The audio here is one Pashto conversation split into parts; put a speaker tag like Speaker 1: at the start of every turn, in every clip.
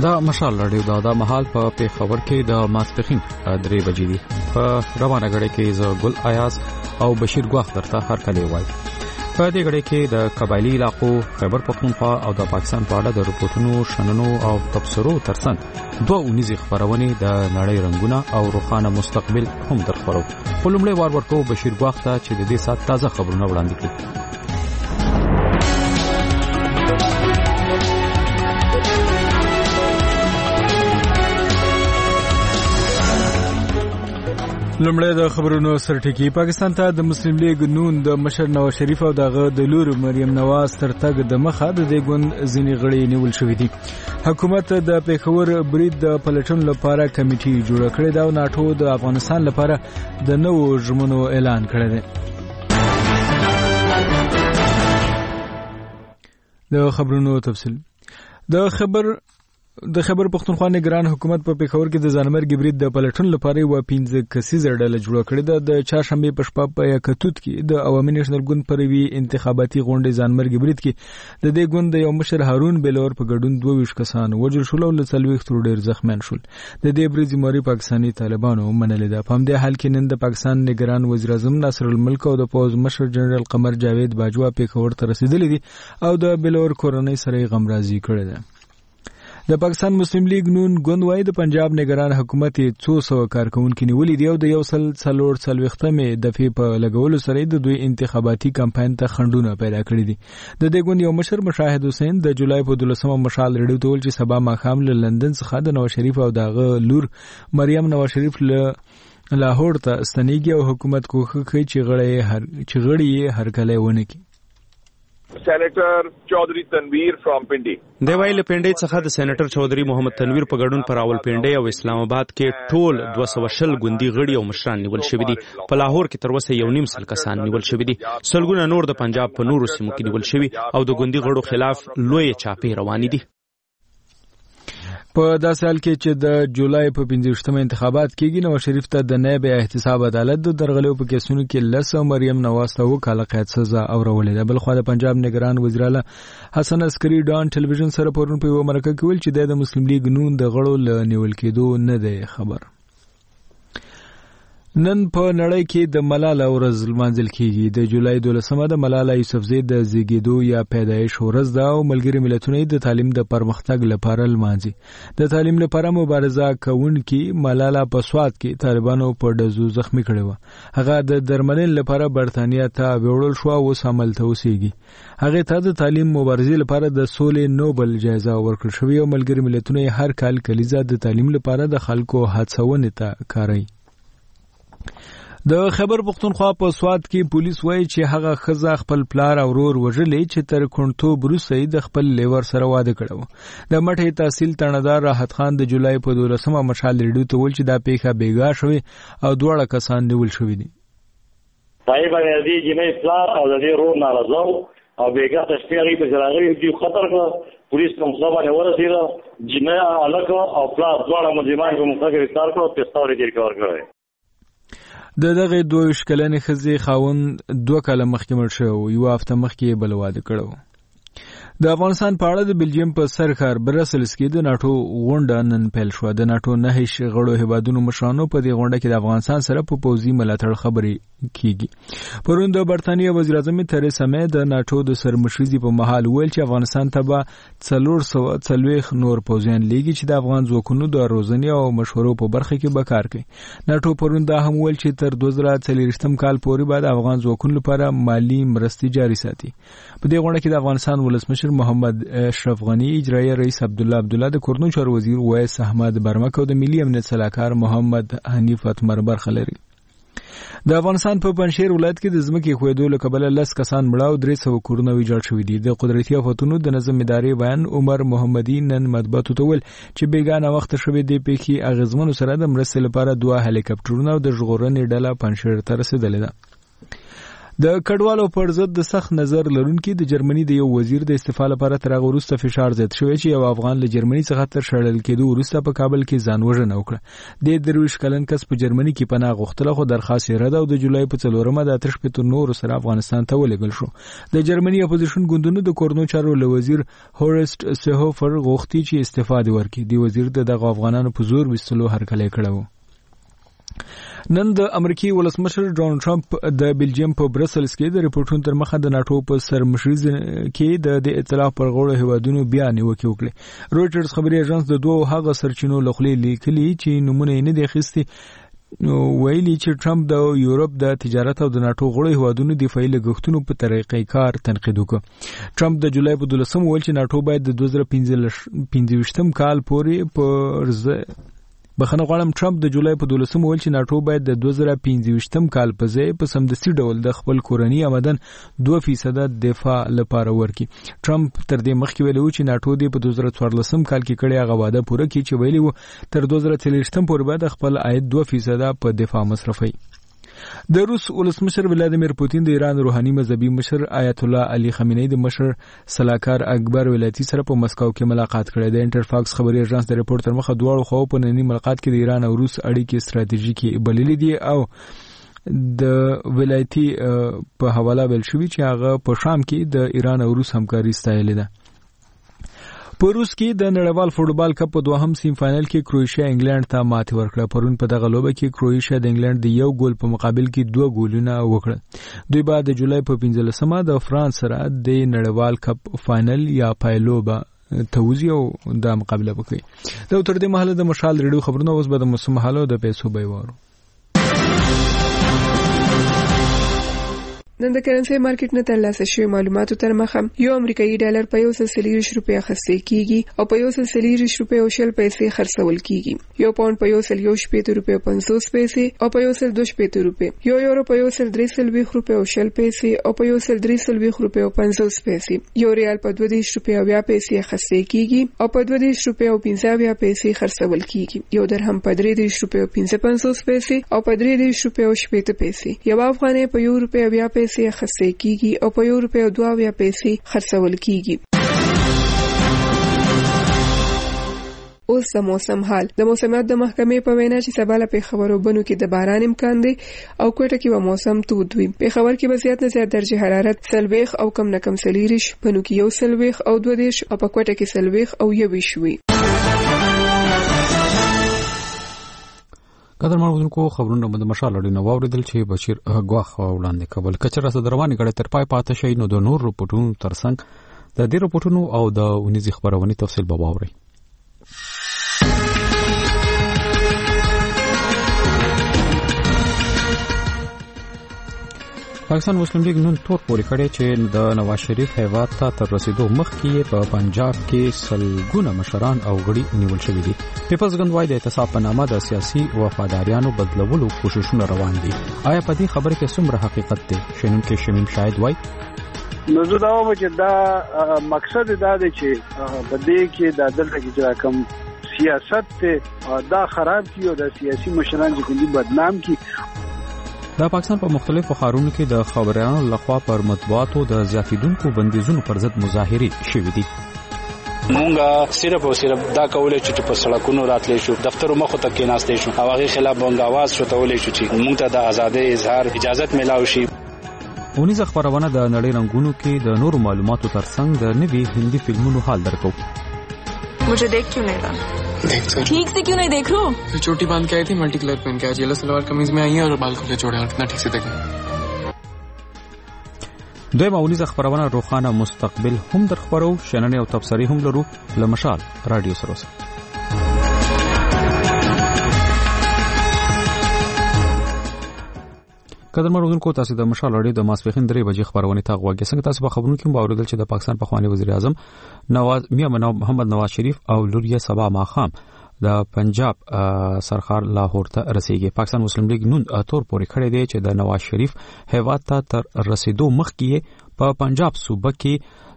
Speaker 1: دا مشال رادیو دا مهال په پیښور کې د ماسپخین 3 بجې دي. په روانه غړې کې ز ګل آیاز او بشیر ګواخ درته هر کله وای. په دې غړې کې د قبایلی علاقو خیبر پختونخوا او د پاکستان په اړه د رپورټونو شننو او تبصرو ترڅنګ دوه اونیزې خبرونه د نړۍ رنگونه او روښانه مستقبل هم درخورو. ولومړی وار ورکو بشیر ګواخ ته چې د دې سات تازه خبرونه وړاندې کړي.
Speaker 2: لمړی د خبرونو سرټکی. پاکستان ته د مسلم لیگ نون د مشر نواز شریف او دغه د لور مریم نواز ترتګ د مخه د دې ګوند ځینې غړي نیول شوې دي. حکومت د پیښور برید د پلټن لپاره کمیټي جوړ کړې ده او ناتو د افغانستان لپاره د نوو ژمنو اعلان کړی دی. د خبرونو تفصیل. د خیبر پختونخوا نگران حکومت په پیښور کې د ځانمرګي برید د پلټن لپاره یو 15 کسیزه ډله جوړ کړې ده. د چهارشنبه په شپه په یکتوت کې د عوامي نېشنل ګوند پروي انتخاباتي غونډې ځانمرګي برید کې د دې ګوند یو مشر هارون بلور په ګډون 22 کسان وژل شول او له 40 تر ډیر زخمیان شول. د دې برید ذمہواری پاکستاني طالبانو منلې ده. په همدې حال کې نن د پاکستان نگران وزیر اعظم ناصر الملک او د پوز مشر جنرال قمر جاوید باجوا پیښور ته رسیدلي دي او د بلور کورنۍ سره غمرازي کړې ده. د پاکستان مسلم لیگ نون ګوند وايي د پنجاب نگران حکومت 200 کارکونکو نیولې دی او د 140مې دفعې په لګولو سره د دوی انتخاباتي کمپاین ته خندونه پیدا کړې دي. د دې ګوند یو مشر مشاهد حسین د جولای په 12مه مشال ریډیو ته ویل چې سبا ماښام له لندن څخه د نواز شریف او دغه لور مریم نواز شریف له لاهور ته استنیږي او حکومت کوښښ کوي چې غړي هر کله ونه کړي.
Speaker 3: Senator Chaudhary Tanveer from Pindi.
Speaker 4: دی ویل پنډي څخه د سېنیټر چودھری محمد تنویر په ګډون پر راول پنډي او اسلام آباد کې ټول 220 ګوندي غړي او مشران نیول شوی دي. په لاهور کې تر اوسه 1.5 کسان نیول شوی دي. سلګونه نور د پنجاب په نورو سیمو کې نیول شوی او د ګوندي غړو خلاف لوی چاپی روانې دي.
Speaker 2: په داسې حال کې چې د جولای په 15مه انتخابات کېږي نواز شریف ته د نائب احتساب عدالت د درغلیو په کیسونو کې لس مریم نواز ته وکاله قید سزا اورولې ده. بلخوا د پنجاب نگران وزیر اعلی حسن عسکری ډان ټلویزیون سره پرون په یو مرکه کې ویل چې د مسلم لیگ نون د غړو له نیول کېدو نه دی خبر. نن په نړۍ کې د ملاله ورځ لمانځل کېږي. د جولای 12مه د ملاله یوسفزۍ د زیږیدو یا پیدایش ورځ ده او ملګري ملتونه د تعلیم د پرمختګ لپاره لمانځي. د تعلیم لپاره مبارزه کوونکي ملاله په سوات کې طالبانو په ډزو زخمی کړي و. هغه د درملنې لپاره برتانیا ته وړل شو او سمل ته اوسېږي. هغه ته د تعلیم مبارزې لپاره د سولې نوبل جایزه ورکړل شوې او ملګري ملتونه هر کال کلیزه د تعلیم لپاره د خلکو هڅونې ته کاروي. د خیبر پختونخوا په سوات کې پولیس وایي چې هغه ښځه خپل پلار او ورور وژلې چې تر کونټو بروسي د خپل لیور سره واده کړو. د مټې تحصیل تڼدار راحت خان د جولای په 12مه مشال ریډیو ته ویل چې دا پیښه بیګا شوې او دواړه کسان نیول شوي دي.
Speaker 5: پای باندې دې جنې پلار او د دې ورور ناراضه او بیګا تشتیاري په ځراغلي دي خطر کړ. پولیس کوم ځای باندې ورسېده جنې الګ او پلار دواړه مجرمان کوم څه گرفتار کړو او پستاوري دې کار کړی.
Speaker 2: دغه 22 کلنې ښځې خاوند 2 کاله مخکې مړ شو. یو هفته مخکې بل واده کړو. د افغانستان په اړه د بلجیم په سرکار برسلز کې د ناتو غونډه نن پیل شو. د ناتو 9 غړو هیوادونو مشرانو په دې غونډه کې د افغانستان سره په پوځي ملاتړ خبرې کیږي. پرون د برتانیې وزیر اعظم تریسا مې د ناتو د سرمشرۍ په محل ویل چې افغانستان ته به 440 نور پوځیان لیږي چې د افغان ځواکونو د روزنې او مشورو په برخه کې به کار کوي. ناتو پرون دا هم ویل چې تر 2040 کال پورې به د افغان ځواکونو لپاره مالی مرستې جاري ساتي. په دې غونډه کې د افغانستان ولسمشر محمد اشرف غنی، اجرایي رئیس عبدالله د کورنو چارو وزیر وایس احمد برمک او د ملي امنیت صلاحکار محمد حنیف اتمر برخه لري. د افغانستان په پنځشیر ولایت کې د ځمکې خویدو له کبله 10 کسان مړه او 300 کورونه ویجاړ شوي دي. د قدرتي آفتونو د نظم ادارې بیان عمر محمدي نن مطبوعاتو ته ویل چې بیګانه وخت شوې د پیښې اغیزمنو سره د مرستې لپاره 2 هلیکاپټرونه او د ژغورنې ډله پنځشیر ته رسیدلې ده. د کډوالو پر ضد د سخت نظر لرونکي د جرمني د یو وزیر د استعفا لپاره تر هغه وروسته فشار زیات شوی چې یو افغان له جرمني څخه تر شړل کېدو وروسته په کابل کې ځان وژنه وکړه. د 23 کلن کس په جرمني کې پناه غوښتله خو درخواست یې رد او د جولای په 4مه د 38 نور سره افغانستان ته ولېږل شو. د جرمني اپوزیشن ګوندونو د کورنو چارو له وزیر هورست سهوفر غوښتي چې استعفا ورکړي. د وزیر دغه افغانانو په زور وستلو هرکلی کړو. نن د امریکای ولسمشر ډونالد ټرمپ د بلجیم په برسلز کې د ریپورټونو تر مخه د ناتو په سرمشري کې د ائتلاف پر غوړو هیوادونو بیان وکړي. رويټرز خبري اژانس د دوه هغه سرچینو لخوا لیکلي چې نمونه نه دي اخیستي ویلي چې ټرمپ د یورپ د تجارت او د ناتو غوړو هیوادونو دفاعي لګښتونو په طریقې کار تنقید وکړ. ټرمپ د جولای په 12 ویل چې ناتو باید د 2015 کال پورې پر بخنه غواړم ټرمپ د جولای په 12 ویل چې ناتو باید د 2015 کال په ځای په سمدستي ډول د خپل کورنی آمدن 2% دفاع لپاره ورکړي. ټرمپ تر دې مخکې ویلو چې ناتو د په 2014 کال کې کړي هغه وعده پوره کړي چې ویلي وو تر 2030 پورې به خپل عاید 2% په دفاع مصرفي. د روس ولسمشر ولادیمیر پوتین د ایران روحاني مذهبي مشر آیت الله علي خامنه‌ای د مشر صلاحکار اکبر ولایتي سره په مسکو کې ملاقات کړې. د انټرفاکس خبري اژانس د ریپورت تر مخه دواړو خو په نننی ملاقات کې د ایران او روس اړیکې ستراتیژیکي بللې دي او د ولایتي په حواله ویل شوی چې هغه په شام کې د ایران او روس همکاري ستایلې ده. په روس کې د نړیوال فوټبال کپ په دوهم سیم فائنل کې کروشیا انګلند ته ماتې ورکړه. پرون په دغه لوبه کې کروشیا د انګلند د یو ګول په مقابل کې 2 ګولونه وکړل. دوی بعد د جولای په 15مه د فرانس سره د نړیوال کپ فائنل یا پایلوبه توزیع او د مقابله وکړي. دا تر دې مهاله د مشال ریډیو خبرونه اوس به د موسم حالو د پیسو بیوارو.
Speaker 6: نن د کرنسي مارکیټ نه ترلاسه شوی معلوماتو تر مخه یو امریکایي ډالر په 140 روپیا خرڅ کیږي او په 140 روپیا او شل پیسې خرڅول کیږي. یو پاوند په 140 روپیا 50 پیسې او په 120 روپیا. یو یورو په 130 روپیا او شل پیسې او په 130 روپیا او 50 پیسې. یو ریال په 20 روپیا او 20 پیسې خرڅ کیږي او په 20 روپیا او 50 پیسې خرڅول کیږي. یو درهم په 30 روپیا او 55 پیسې او په 30 روپیا او 70 پیسې. یو افغانۍ په 1 روپیا او 20 پیسې خرڅ کیږي او په 1 روپیا او 2 پیسې خرڅول کیږي. اوس د موسم حال. د موسمیات د محکمې په وینا چې سبا له پیښور او بنو کې د باران امکان دی او کوټه کې به موسم تود وي. پیښور کې به زیات نه زیات درجه حرارت 40 او کم نه کم 40، بنو کې 40 او 22 او په کوټه کې 40 او 21 وي.
Speaker 1: قدر مړونکو خبرونه د مشال اړینه واوریدل چې بشیر غواخ وړاندې کول کچره صدروانې کړه تر پای پاتې شي. نو د نور رپورټونو ترڅنګ د دې رپورټونو او د ونیزي خبرونه تفصیل به واوري. پاکستان مسلم لیگ نن تور پورې کړی چې د نواز شریف هیواد ته تر رسیدو مخکې په پنجاب کې سلګونه مشران او غړي نیول شوي دي. پیپلز ګوند وايي د اعتصاب په نامه د سیاسي وفاداریانو بدلولو کوششونه روان دي. آیا په دې خبره کې څومره حقیقت دی؟ شنونکو شمیم شاهد وايي
Speaker 7: نو دا و چې دا مقصد دا دی چې په دې کې د دلته کې کوم سیاست دا خراب کی او د سیاسي مشران چې کوم بدنام کی.
Speaker 1: د پاکستان په مختلفو ښارونو کې د خبريالانو لخوا پر مطبوعاتو د زیاتیدونکو بندیزونو پر ضد مظاهرې شوې دي.
Speaker 8: مونږه صرف او صرف دا کولای چې په سړکونو راتلې شو، دفترو مخ ته کېناستې شو، هغه خلاف مونږ आवाज شوتولې شو چې مونږ ته د ازادۍ اظهار اجازه ملاوي شي.
Speaker 1: اونیزه خبرونه د نړۍ رنگونو کې د نورو معلوماتو ترڅنګ د نوي هندي فلمونو حال درکو.
Speaker 9: मुझे देख क्यों नहीं रहा? ठीक से क्यों नहीं देख रहा?
Speaker 10: तो चोटी बांध के आई थी, मल्टी कलर पहन के आज येलो सलवार कमीज में आई है और बाल खुले छोड़े, कितना ठीक से देखें.
Speaker 1: دوی ماونیزه خبرونه روخانه مستقبل هم در خبرو شننه او تبصری هم لرو لمشال رادیو سروس. قدر مړونکو تاسو د مشال اړې د ماسپخین 3 بجې خبرونه تا غوږی څنګه تاسو په خبرونو کې باوریدل چې د پاکستان پخوانی وزیر اعظم نواز محمد نواز شریف او لوریا سبا ماخام د پنجاب سرخار لاهور ته رسیدي. پاکستان مسلم لیگ نن تور پورې کړی دی چې د نواز شریف هیواد ته تر رسیدو مخکې په پنجاب صوبه کې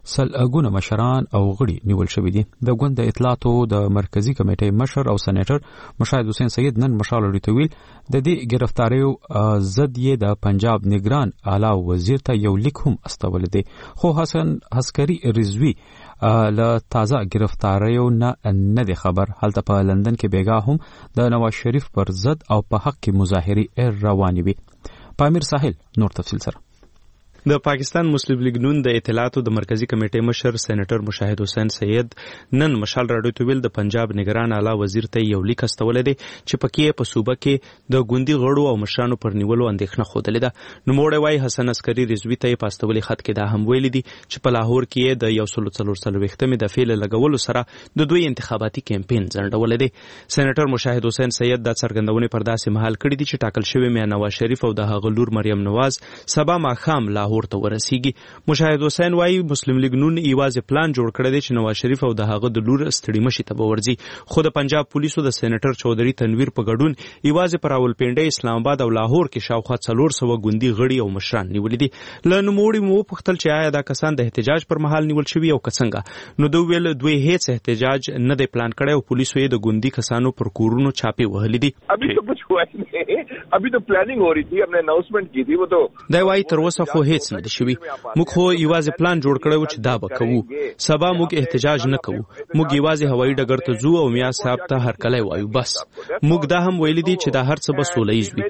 Speaker 1: سلګونه مشران او غړي نیول شوی دي. د ګوند د اطلاعاتو د مرکزی کمیټې مشر او سېنیټر مشاهد حسین سید نن مشال ریټویل د دې گرفتاریو ضد یې د پنجاب نگران اعلی وزیر ته یو لیک هم استول دي. خو حسن عسکری رضوی له تازه گرفتاریو نه دی خبر. هلته په لندن کې بیګا هم د نواز شریف پر ضد او په حق کې مظاهرې روانې وي. پامیر ساحل نور تفصیل سره.
Speaker 4: د پاکستان مسلم لیگ نون د اطلاعاتو د مرکزی کمیټې مشر سېنیټر مشاهد حسین سید نن مشال راډیو ته ویل د پنجاب نگران اعلی وزیر ته یو لیک استول دي چې پکې په صوبه کې د ګوندي غړو او مشرانو پر نیولو اندېښنه خوده ده. نو موړی وای حسن عسکری رضوی ته په استولي خط کې دا هم ویل دي چې په لاهور کې د 144 د فعل لګولو سره د دوی انتخاباتي کمپاین ځنډول دي. سېنیټر مشاهد حسین سید د څرګندونې پر داسې مهال کړی دي چې ټاکل شوی میا نواز شریف او د هغه لور مریم نواز سبا ماښام لاهور ته ورسیږي. مشاهد حسین وایي مسلم لیگ نون ایواز پلان جوړ کړی دی چې نواز شریف او د هغه د لور ستړي مشي ته ورځي. خو د پنجاب پولیسو د سېنیټر چودري تنویر په ګډون ایواز پر راولپنډي اسلام آباد او لاهور کې شاوخوا 400 ګوندي غړي او مشران نیولې دي. له نوموړي مو پختل چې آیا دا کسان د احتجاج پر مهال نیول شوی او کڅنګه. نو دوی ویل دوی هیڅ احتجاج نه دی پلان کړی او پولیسو یې د ګوندي کسانو پر کورونو چاپې وهلې دي.
Speaker 3: ابھی تو پلاننگ हो रही थी, हमने अनाउंसमेंट की थी. वो तो
Speaker 4: دا وایي تر اوسه خو هیڅ نه دی شوی. موږ خو یوازې پلان جوړ کړو چې دا به کوو. سبا موږ احتجاج نه کوو. موږ یوازې هوایي ډګر ته ځو او میا صاحب ته هرکلی وایو. بس موږ دا هم ویل دي چې دا هر څه به سوله ییز وي.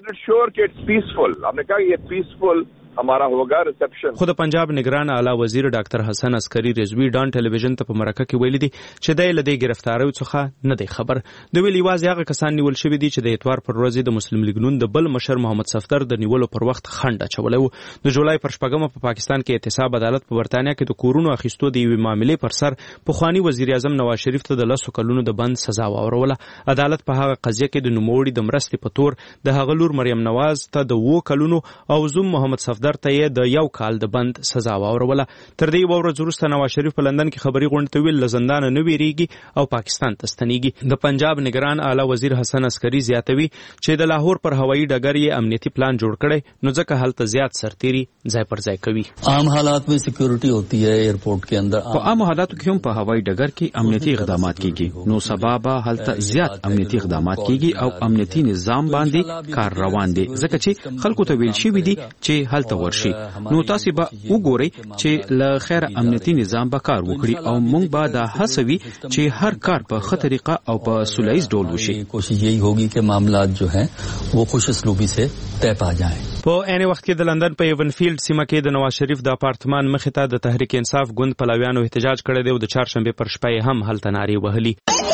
Speaker 3: हमारा होगा रिसेप्शन.
Speaker 4: خو د پنجاب نگران اعلی وزیر ډاکټر حسن عسکری رضوی ډان ټلویزیون ته په مرکه کې ویلي دي چې د لدې گرفتاریو څخه نه دی خبر. د ویلي یوازې هغه کسان نیول شوی دي چې د اتوار پر ورځ د مسلم لیگ نون د بل مشر محمد صفدر د نیولو پر وخت خنډ اچولی و. د جولای پر 8 په پاکستان کې احتساب عدالت په برتانیا کې د کورونو اخیستو د یوې معاملې پر سر پخوانی وزیر اعظم نواز شریف ته د 10 کلونو د بند سزا واوروله. عدالت په هغه قضیه کې د نوموړي د مرستې په تور د هغه لور مریم نواز ته د 2 کلونو او زوم محمد صفدر ته د کال د بند سزا واوروله. تر دې ورځ وروسته نواز شریف په لندن کې خبري غونډه ته ویل زندان نه ویریږي او پاکستان ته ستنیږي. د پنجاب نگران اعلی وزیر حسن عسکری زیاتوي چې د لاهور پر هوایي ډګر یې امنیتي پلان جوړ کړي نو ځکه هلته زیات سرتيري ځای پر ځای کوي.
Speaker 11: عام حالات में सिक्योरिटी होती है एयरपोर्ट के अंदर.
Speaker 1: په عام حالاتو کې هم په هوایي ډګر کې امنیتي اقدامات کیږي. نو سبب هلته زیات امنیتي اقدامات کیږي او امنیتي نظام باندې کار روان دي ځکه چې خلکو ته ویل شي دي چې هلته ورشي. نو تاسو به وګورئ چې له خیر امنیتي نظام به کار وکړي او موږ به دا هڅوي چې هر کار په ښه طریقه او په سولهییز ډول وشي.
Speaker 11: کوشش یہی ہوگی کہ معاملات جو ہیں وہ خوش اسلوبی سے طے پا جائیں.
Speaker 4: په عین وخت کې د لندن په ایونفیلډ سیمه کې د نواز شریف د اپارتمان مخې ته د تحریک انصاف ګوند پلویانو احتجاج کړی دی او د چهارشنبه پر شپه هم هلته نارې وهلي.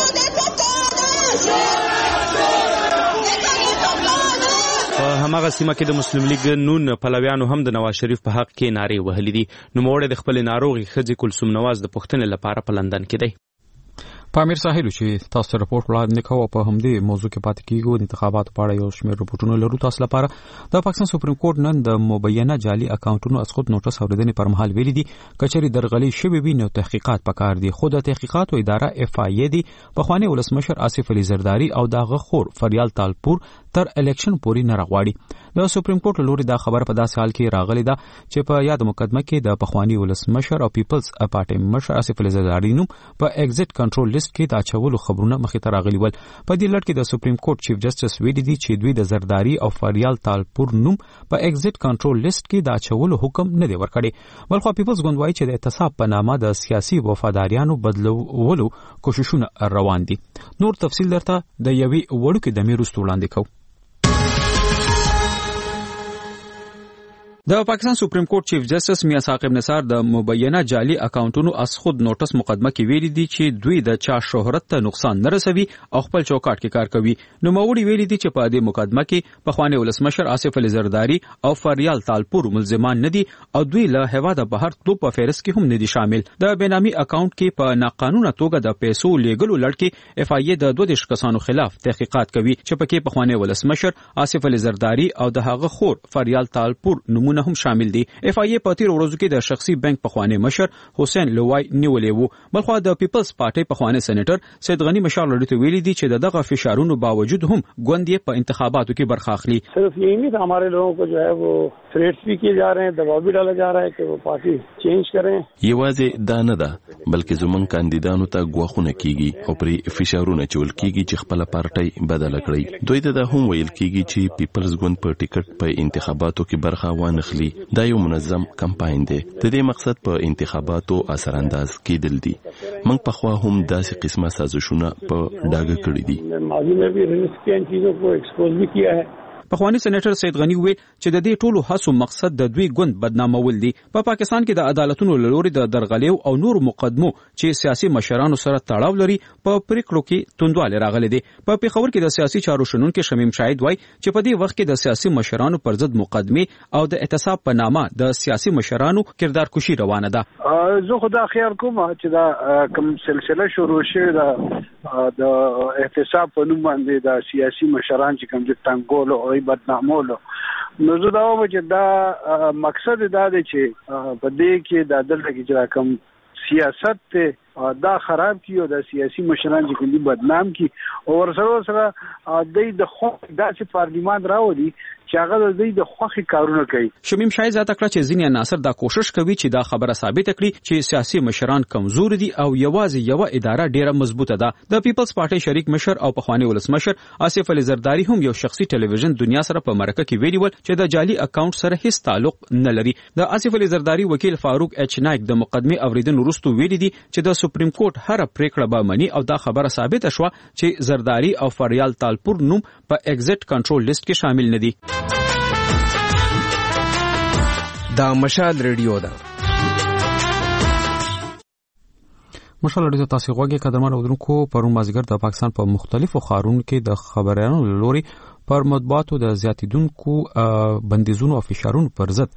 Speaker 4: هماغه سیمه کې د مسلم لیگ نون پلویانو هم د نواز شریف په حق کې نارې وهلې دي. نو موړ د خپل ناروغي خځې کلثوم نواز د پښتنې لپاره په لندن کې دی.
Speaker 1: پامیر ساحل چې تاسو رپورټ وړاندې کوو په همدې موضوع کې پاتې کیږو. د انتخاباتو په اړه یو شمېر رپورټونه لرو تاسو لپاره. د پاکستان سپریم کورټ نن د مبینه جعلي اکاونټونو اسقط نوټس اوریدنې پر مهال ویلي دي کچري درغلي شوی وي نو تحقیقات پکار دي. خو د تحقیقاتو اداره اف آی ای دي پخوانی ولسمشر آصف علي زرداری او دغه خور فریال تالپور تر الیکشن پورې نه راغواړي. د سپریم کورټ لوري دا خبر په داسې حال کې راغلی ده چې په یاد مقدمه کې د پخوانی ولسمشر او پیپلز پارټي مشر آصف علي زرداری نوم په ایگزیټ کنټرول لیست کې د اچولو خبرونه مخې ته راغلي ول. په دې لړ کې د سپریم کورټ چیف جسټس ویلي دي چې دوی د زرداری او فریال تالپور نوم په ایگزیټ کنټرول لیست کې د اچولو حکم نه دی ورکړی. بلخو پیپلز ګوند وایي چې د اعتصاب په نامه د سیاسي وفاداریانو بدلولو کوششونه روان دي. نور تفصیل درته د یوې وړوکې دمې وروسته وړاندې کوو. د پاکستان سپریم کورټ چیف جسټس میا ثاقب نثار د مبینه جعلي اکاونټونو اسخود نوټس مقدمه کې ویلي دي چې دوی د چا شهرت ته نقصان نه رسوي او خپل چوکاټ کې کار کوي. نو موري ویلي دي چې په دې مقدمه کې پخوانی ولسمشر آصف علي زرداری او فریال تالپور ملزمان نه دي او دوی له هواده بهر تلو په فهرست کې هم نه دي شامل. د بینامي اکاونټ کې په ناقانونه توګه د پیسو لیږلو لړ کې اف آی ای د 22 کسانو خلاف تحقیقات کوي چې پکې پخوانی ولسمشر آصف علي زرداری او د هغه خور فریال تالپور نوم نومونه هم شامل دي. اف ای په تیر ورځو کې د شخصي بانک پخوانی مشر حسین لوای نیولې وو. بلخو د پیپلز پارټي پخوانی سېنیټر سید غنی مشال لري ته ویلي دي چې دغه فشارونو باوجود هم ګوند یې په انتخاباتو کې برخه اخلي.
Speaker 7: صرف یہی نہیں تھا, ہمارے لوگوں کو جو ہے وہ تھریٹس بھی کیے جا رہے ہیں, دباؤ بھی ڈالا جا رہا ہے کہ وہ پارٹی چینج کریں.
Speaker 12: یوازې دا نه ده بلکې زمونږ کاندیدانو ته غوښونه کیږي او پرې فشارونه چول کیږي چې خپل پارټي بدل کړي. دوی ته دا هم ویل کیږي چې پیپلز ګوند په ټیکټ په انتخاباتو کې برخه وانخلي. دا یو منظم کمپاین دی. د دې مقصد په انتخاباتو اثر انداز کېدل دي. موږ په خوا هم داسې قسمه سازشونه په ډاګه کړی دي.
Speaker 7: ماضی میں بھی رسک کی ان چیزوں کو ایکسپوز بھی کیا ہے.
Speaker 1: پخوانی سېنیټر سید غنی وی چې د دې ټولو هڅو مقصد د دوی ګوند بدنامول دي. په پاکستان کې د عدالتونو لوري د درغلیو او نور مقدمو چې سیاسي مشرانو سره تړاو لري په پریکړو کې توندواله راغلي دي. په پیښور کې د سیاسي چارو شنونکو شمیم شاهد وای چې په دې وخت کې د سیاسي مشرانو پر ضد مقدمه او د اعتصاب په نامه د سیاسي مشرانو کردار کشي روانه ده.
Speaker 7: زه خدا خیال کوم چې دا کوم سلسله شروع شوه د احتساب په نوم باندې د سیاسي مشران چې کوم د تنګول او بدنامولو, نو زه دا وایم چې دا مقصد دا دی چې په دې کې د دلته کې چې کوم سیاست دا خراب کی او د سیاسي مشران چې کوم بدنام کی او ورسره د خو داسې پارلیمان راوړي چې هغه د دې د خوخي کارونه کوي.
Speaker 1: شمیم شاهد زیاته کړه چې ځینې عناصر دا کوشش کوي چې دا خبره ثابت کړي چې سیاسي مشران کمزور دي او یوازې یو اداره ډیره مضبوطه ده. د پیپلز پارټي شریک مشر او پخوانی ولسمشر آصف علي زرداری هم یو شخصي ټلویزیون دنیا سره په مرکه کې ویلي ول چې د جعلي اکاونټ سره هیڅ تعلق نه لري. د آصف علي زرداری وکیل فاروق اچ نایک د مقدمه اوریدنې وروسته ویلي دي چې د سپریم کورټ هر پریکړه به مني او دا خبره ثابت شوه چې زرداری او فریال تالپور نوم په ایگزټ کنټرول لیست کې شامل نه دي.
Speaker 13: دا مشال ریډیو ده.
Speaker 1: مشال ریډیو تاسو غوږی قدرمن اودونکو پرون مازیګر د پاکستان په مختلفو ښارونو کې د خبريالانو لوري پر مطبوعاتو د زیاتیدونکو بندیزونو او فشارونو پر ضد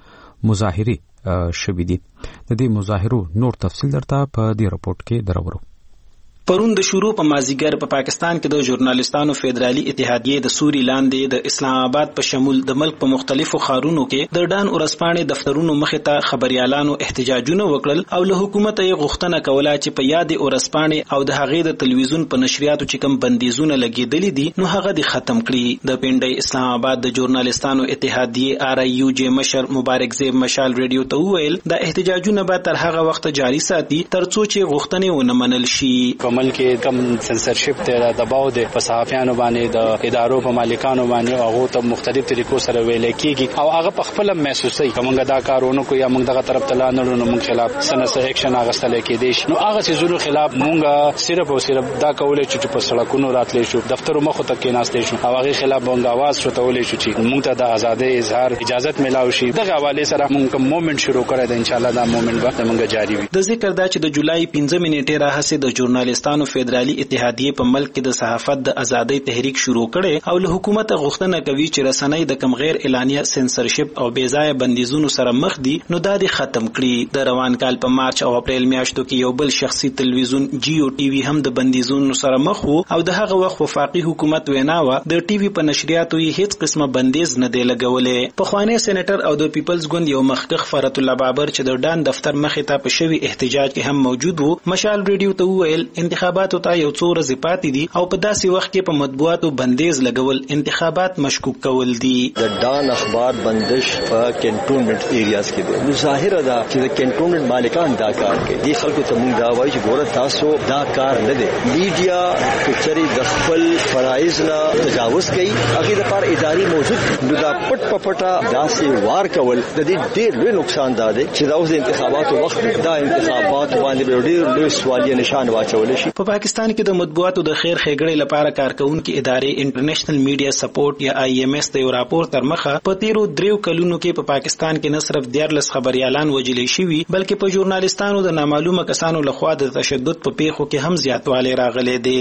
Speaker 1: مظاهره شوې دي. د دې مظاهرو نور تفصیل درته په دې راپورټ کې درورو.
Speaker 14: پرون د شروع په مازیګر په پاکستان کې د ژورنالیستانو فدرالي اتحادیې د سوري لاندې د اسلام آباد په شمول د ملک په مختلفو ښارونو کې د ډان ورسپانې دفترونو مخې ته خبريالانو احتجاجونه وکړل او له حکومت یې غوښتنه کوله چې په یاد ورسپانې او د هغې د تلویزیون په نشریاتو چې کوم بندیزونه لګېدلي دي نو هغه دې ختم کړي. د پنډۍ اسلام آباد د ژورنالیستانو اتحادیې آر ای یو جې مشر مبارک زیب مشال ریډیو ته وویل د احتجاجونه به تر هغه وخت جاري ساتي ترڅو چې غوښتنې ونه منل شي.
Speaker 8: ملک کم سنسرشپ ته دباو دي په صحافیانو باندې د ادارو په مالکانو باندې هغه ته مختلف طریقو سره ویل کیږي او هغه په خپل محسوسي کومه دا کارونه کوي یا موږ دغه طرف ته لاندې نو موږ خلاف سنس اکشن اغستل کېدی شي. نو هغه چې زورو خلاف موږ صرف او صرف دا کولای چې په سړکونو راتلې شو دفتر مخ ته کې ناستې شو او هغه خلاف موږ आवाज شوتولې شو چې موږ ته د ازادۍ اظهار اجازه ملاوي شي. دغه حواله سره موږ موومېنټ شروع کړی دی. ان شاء الله دا موومېنټ به موږ جاری وي.
Speaker 14: د ذکر دا چې د جولای 15 منېټه راهسه د ژورنالیستانو فدرالي اتحادیې په ملک کې د صحافت د ازادۍ تحریک شروع کړي او له حکومت غوښتنه کوي چې رسنۍ د کم غیر اعلانیه سنسرشپ او بې ځایه بندیزونو سره مخ دي نو دا دې ختم کړي. د روان کال په مارچ او اپریل میاشتو کې یو بل شخصي تلویزیون جیو ټي وي هم د بندیزونو سره مخ وو او د هغه وخت وفاقي حکومت ویناوه د ټي وي په نشریاتو یې هیڅ قسمه بندیز نه دی لګولې. پخوانی سېنیټر او د پیپلز ګوند یو مخکښ فرات الله بابر چې د ډان دفتر مخې ته په شوی احتجاج کې هم موجود وو مشال ریډیو ته وویل انتخاباتو ته یو څو ورځې پاتې دي او په داسې وخت کې په مطبوعاتو بندیز لګول انتخابات مشکوک کول دي.
Speaker 15: د ډان اخبار بندش په کنټونمنت ایریاز کې دی. ظاهر ده چې د کنټونمنت مالکان دا کار کوي. دي خلکو ته موږ دا وایي چې ګوره تاسو دا کار نه دی. میډیا کچري د خپل فرایض نه تجاوز کوي هغه د پر اداري موجود نو دا پټ پټه داسې وار کول د دې ډېر لوی نقصان ده چې دا اوس انتخاباتو وخت دا انتخابات باندې ډېر لوی سوالیه نشان واچول شي.
Speaker 14: په پاکستان کې د مطبوعاتو د خیر ښېګړې لپاره کارکونکو ادارې انټرنیشنل میډیا سپورټ یا آی ایم ایس د یو راپور تر مخه په تیرو 3 کلونو کې په پاکستان کې نه صرف 14 خبريالان وژل شوي بلکې په ژورنالیستانو د نامعلومه کسانو لخوا د تشدد په پیښو کې هم زیاتوالی راغلی دی.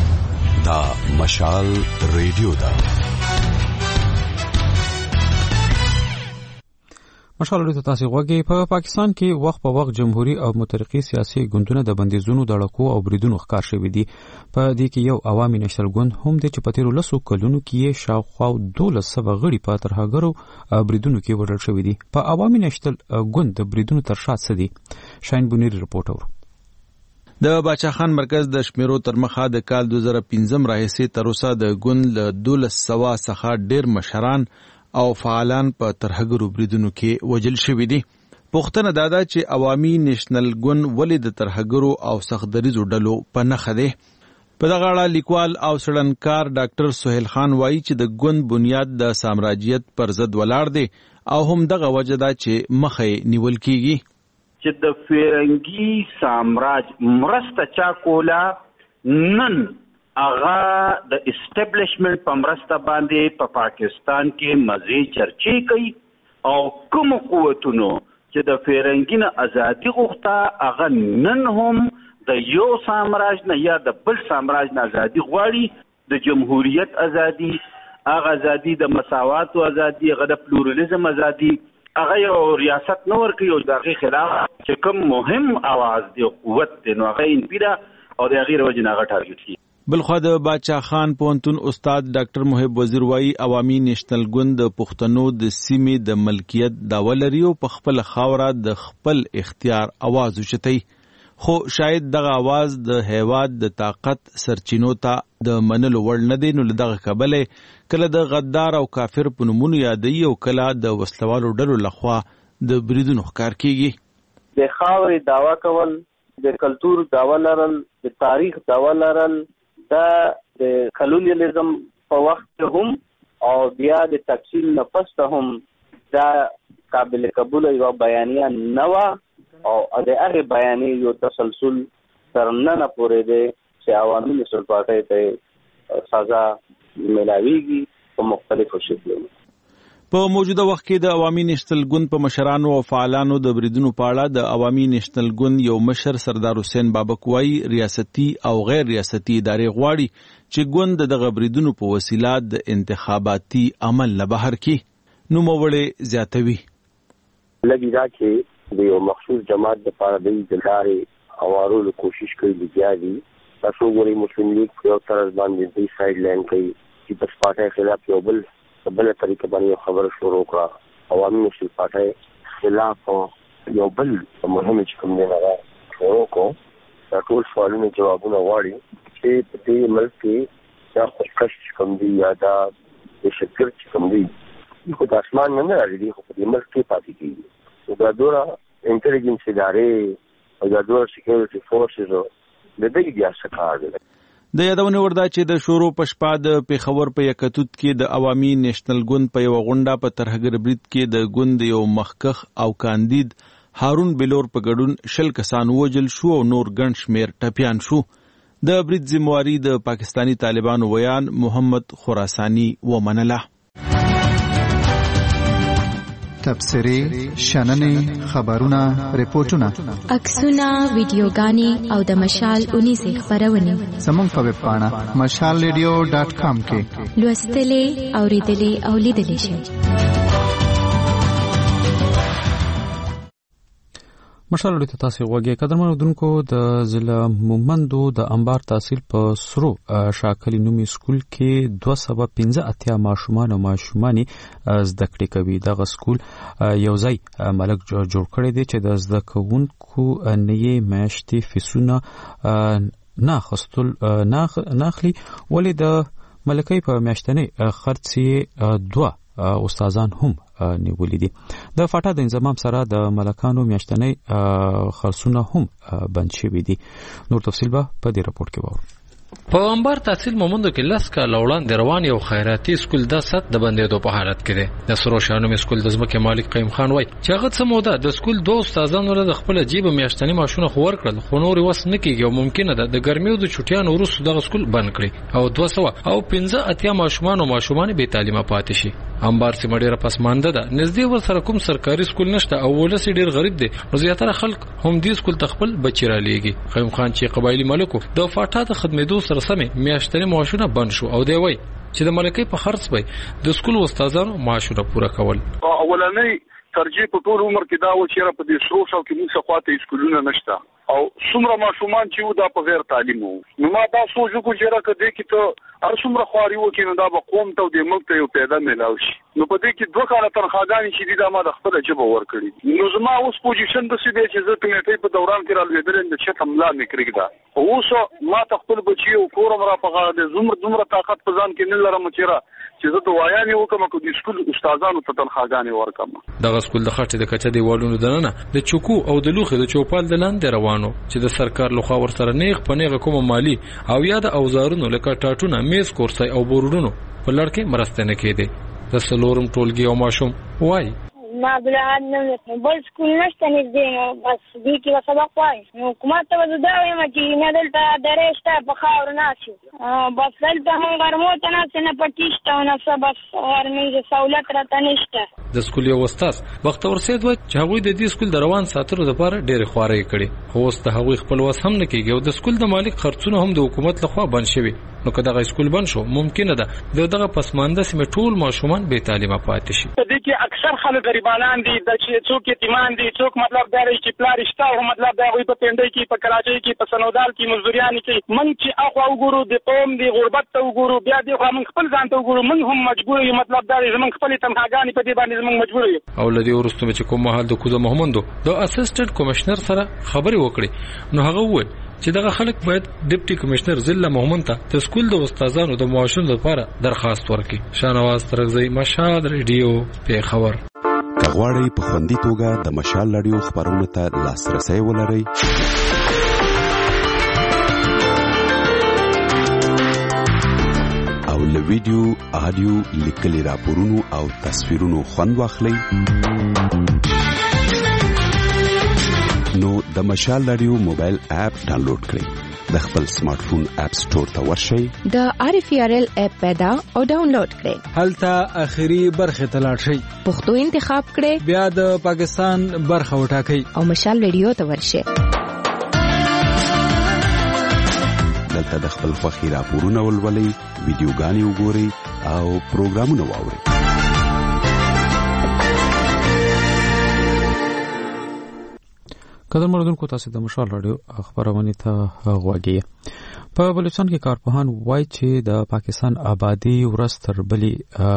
Speaker 16: دا مشال ریډیو ده.
Speaker 1: مشالو ته تاسو غوږی په پاکستان کې وخت په وخت جمهوریت او مترقي سیاسي ګوندونه د بندیزونو د ړکو او بریدونو ښکار شوي دي. په دې کې یو عوامي نېشنل ګوند هم د چې په تیرو 10 کلونو کې شاوخوا 1200 غړي په ترهګرو بریدونو کې وژل شوي دي. په عوامي نېشنل ګوند د بریدونو تر شا څه دي؟ شاین بونیر رپورټ اور.
Speaker 2: د باچا خان مرکز د شمیرو تر مخه د کال 2015 راهیسې تر اوسه د ګوند له 1200 څخه ډیر مشران او فعالان په ترهګرو بریدونو کې وژل شوي دي. پوښتنه دا ده چې عوامي نېشنل ګوند ولې د ترهګرو او سختدریزو ډلو په نښه دی. په دغه اړه لیکوال او څېړنکار ډاکټر سهیل خان وایي چې د ګوند بنیاد د سامراجیت پر ضد ولاړ دی او هم دغه وجه ده چې مخه نیول کیږي
Speaker 17: چې د فرنګي سامراج مرسته چا کولا نن هغه د اسټابلیشمنت په مرسته باندې په پاکستان کې مزي چرچې کوي او کوم قوتونو چې د فرنګي نه ازادي غوښته هغه نن هم د یو سامراج نه یا د بل سامراج نه ازادي غواړي. د جمهوریت ازادي، هغه ازادي د مساوات او ازادي، هغه د پلورالېزم ازادي، هغه یو ریاست نو ورکوي او دغه خلاف چې کوم مهم आवाज دی قوت دی نو هغه انپیدا او د غیر وجه نه هغه ټارګټ کی.
Speaker 2: بلخو د باچا خان پوهنتون استاد ډاکټر محب وزیر وایي عوامي نېشنل ګوند د پښتنو د سیمې د ملکیت دعوه لري او په خپل خاوره د خپل اختیار आवाज اوچتي، خو شاید دغه आवाज د هیواد د طاقت سرچینو ته د منلو وړ نه دی. نو دغه کبله کله د غدار او کافر په نومونو یادوي او کله د وسلوالو ډلو لخوا د بریدونو ښکار کیږي.
Speaker 18: د خاورې دعوا کول، د کلتور دعوا لرل، د تاریخ دعوا لرل، دا د کلونیالیزم په وخت هم او بیا د تفصیل نه پسته هم دا قابل قبول یو بیانیه نه و او د هغه بیانیه یو تسلسل تر نن پورې دی چې عوامي نېشنل پارټۍ ته سزا ملاویږي په مختلفو شکلونو.
Speaker 2: په موجوده وخت کې د عوامي نېشنل ګوند په مشرانو او فعالانو د بریدونو په اړه د عوامي نېشنل ګوند یو مشر سردار حسین بابک وایي ریاستي او غیر ریاستي ادارې غواړي چې ګوند دغه بریدونو په وسیله د انتخاباتي عمل نه بهر کړي. نوموړی زیاتوي
Speaker 19: لګي دا چې د یو مخصوص جماعت لپاره د لارې هوارولو کوشش کوي لګیاري. تاسو ګورئ مسلم لیگ یو طرز باندې د سایډ لاین کوي چې بس پارټۍ خلاف یو بل طریقه باندې خبر شروع کړه. عوامي نېشنل پارټۍ خلاف یو بل مهم چې کوم دی نه شروع کړو. دا ټول سوالونه جوابونه غواړي چې په دې ملک کې دا خوشکش کوم دی یا دا شکر چې کوم دی خو د اسمان نه راځي خو په دې ملک کې پاتې کیږي. دا دوره انټيليجنس ادارې او دا دوره سکیورټي فورسز د دې بیا څه کار دی.
Speaker 2: د یادونه وردا چې د شورو په شپه د پیښور په یکتوت کې د عوامي نېشنل ګوند په یو غونډه په ترهګر برید کې د ګوند یو مخکخ او کاندید هارون بلور په ګډون 10 کسان وژل شو او نور ګڼ شمیر ټپیان شو. د برید ذمہواری د پاکستانی طالبانو ویان محمد خراسانی ومنله.
Speaker 20: تبصرې، شننې، خبرونه، ریپورتونه،
Speaker 21: عکسونه، ویډیوګانې او د مشال 19 خبرونه
Speaker 20: زموږ په ویب پاڼه mashalradio.com کې
Speaker 21: لوستلې، اوریدلې او لیدلې شئ.
Speaker 1: مشال ته تاسو غوږی قدرمنو دونکو د ضلع مومندو د انبار تحصیل په سرو شاکلی نومي سکول کې 215 ماشومان او ماشومانی زده کړې کوي. دغه سکول یو ځای ملک جوړ کړی دی چې د زده کوونکو نوې میاشتې فیسونه ناخلي ولې د ملکۍ په میاشتنۍ خرڅې 2 استادان هم نیولې دي. د فاټا د انضمام سره د ملکانو میاشتنۍ خرڅونه هم بند شوي دي. نور تفصیل به په دې راپورټ کې وورو.
Speaker 22: په انبار تحصیل مومندو کې لس کاله وړاندې روان یو خیراتي سکول د سات د بندېدو په حالت کې دی. د سرو شانو سکول د ځمکې مالک قیم خان وایي چې هغه څه موده د سکول 2 استادانو له خپل جیب میاشتنی ماشونه خو ورکړل خو نور وس نه کیږي او ممکنه ده د ګرمیو د چټیانو وروسته دغه سکول بند کړي او 215 ماشومان او ماشومان به تعلیمه پاتې شي. انبار سیمه ډیره پسمانده ده، نږدې ور سره کوم سرکاري سکول نشته او ولسی ډیر غریب دي. نو زیاتره خلک هم دې سکول تخپل بچی را لېږي. قیم خان چې قبایلی ملکو د فاټا د خدمتو سره سمې میاشتنی معاشونه بند شو او دی وای چې د ملکۍ په خرڅ به د سکول استادانو معاشونه پوره کول.
Speaker 7: اولنۍ
Speaker 5: ترجیح په ټول عمر کې دا و چې را په دې سرو شو کې موږ خواته اسکولونه نشته او څومره ماشومان چې و دا په غیر تعلیم وو. نو ما دا سوچ وکړ چې را کدی کې ته هر څومره خواري وکړي نو دا به قوم ته د ملک ته یو پیدا ملاوي شي. نو په دې کې 2 کاله تنخواګانې چې دا ما د خپل جبه ورکړي. نو زما اوس پوزیشن د سیده چې زه کمیټې په دوران کې را لویدل د چت حمله نکړی. اوس ما خپل بچي او کورم را په غاړه د زمره طاقت په ځان کې نه لرم چې زه د وایانې وکم کو د سکول استادانو ته تنخواګانې ورکم.
Speaker 22: دغه سکول د خټې د کچې دیوالونو دننه د چوکو او د لوخي د چوپال د لاندې روانو چې د سرکار لخوا ورسره نیغ په نیغه کوم مالی او یا د اوزارونو لکه ټاټونه میز کورسای او بورډونو په لړ کې مرسته نه کېده. د سلورم ټولګي او ماشوم وای
Speaker 6: ما بلاد نه بل سکول نشته نږدې بس دې کې سبق وای. نو حکومت ته دا وایم چې نه دلته درېشته په خاور ناشي بس دلته هم ګرمو ته نه پټیشته او نه سبق ورني سہولت راته نشته.
Speaker 22: د سکول یو استاد بختور سید وای چې هغوی د دې سکول د روان ساتلو لپاره ډېر خواري کړي خو اوس د هغوی خپل وس هم نه کېږي او د سکول د مالک خرڅونه هم د حکومت لخوا بند شوي. نو که دغه سکول بند شو ممکنه ده دغه پسمانده سیمه ټول ماشومان بې تعلیمه پاتې شي.
Speaker 23: په دې کې اکثر خلک غریبانان دي د چې څوک یتیمان دي څوک مطلب دا چې پلار شته او مطلب دا غوي په پندای کې په کراچۍ کې په سنودال کې مزدوریان کې من چې اخو وګورو د قوم دی غربت ته وګورو بیا دی خو من خپل ځان ته وګورو من هم مجبور یو مطلب دا زمون خپل تنخواګانی په دې باندې زمون مجبور یو.
Speaker 22: او لدی ورستو چې کوم محل د کوزه محمدو د اسسټنټ کمشنر سره خبري وکړي نو هغه وویل چې دغه خلک باید ډیپټي کمشنر ضلع محمد ته د سکول د استادانو د معاشونو لپاره درخواست ورکړي. شاهنواز ترغزی مشهد ریډیو پیښور.
Speaker 16: کغواړی په خوندي توګه د مشال رادیو خبرونو ته لاسرسي ولرئ او له ویډیو آډیو لیکلي راپورونو او تصویرونو خوند واخلئ نو د مشال رادیو موبایل اپ ډاونلوډ کړئ د خپل سمارټ فون اپ سٹور ته ورشئ
Speaker 21: د RFRL اپ پیدا او ډاونلوډ کړئ
Speaker 2: هلته اخیری برخه ته لاړ شئ
Speaker 21: پښتو انتخاب کړئ
Speaker 2: بیا د پاکستان برخه وټاکئ
Speaker 21: او مشال رادیو ته ورشئ
Speaker 16: دلته د خپل خوښي راپورونه ولولئ ویډیوګانې وګورئ او پروګرامونه واورئ.
Speaker 1: قدر مردونکو تاسو د مشال رادیو خبرونه ته غوږی. په بلوچستان کې کارپوهان وایي چې د پاکستان آبادی ورستر بلی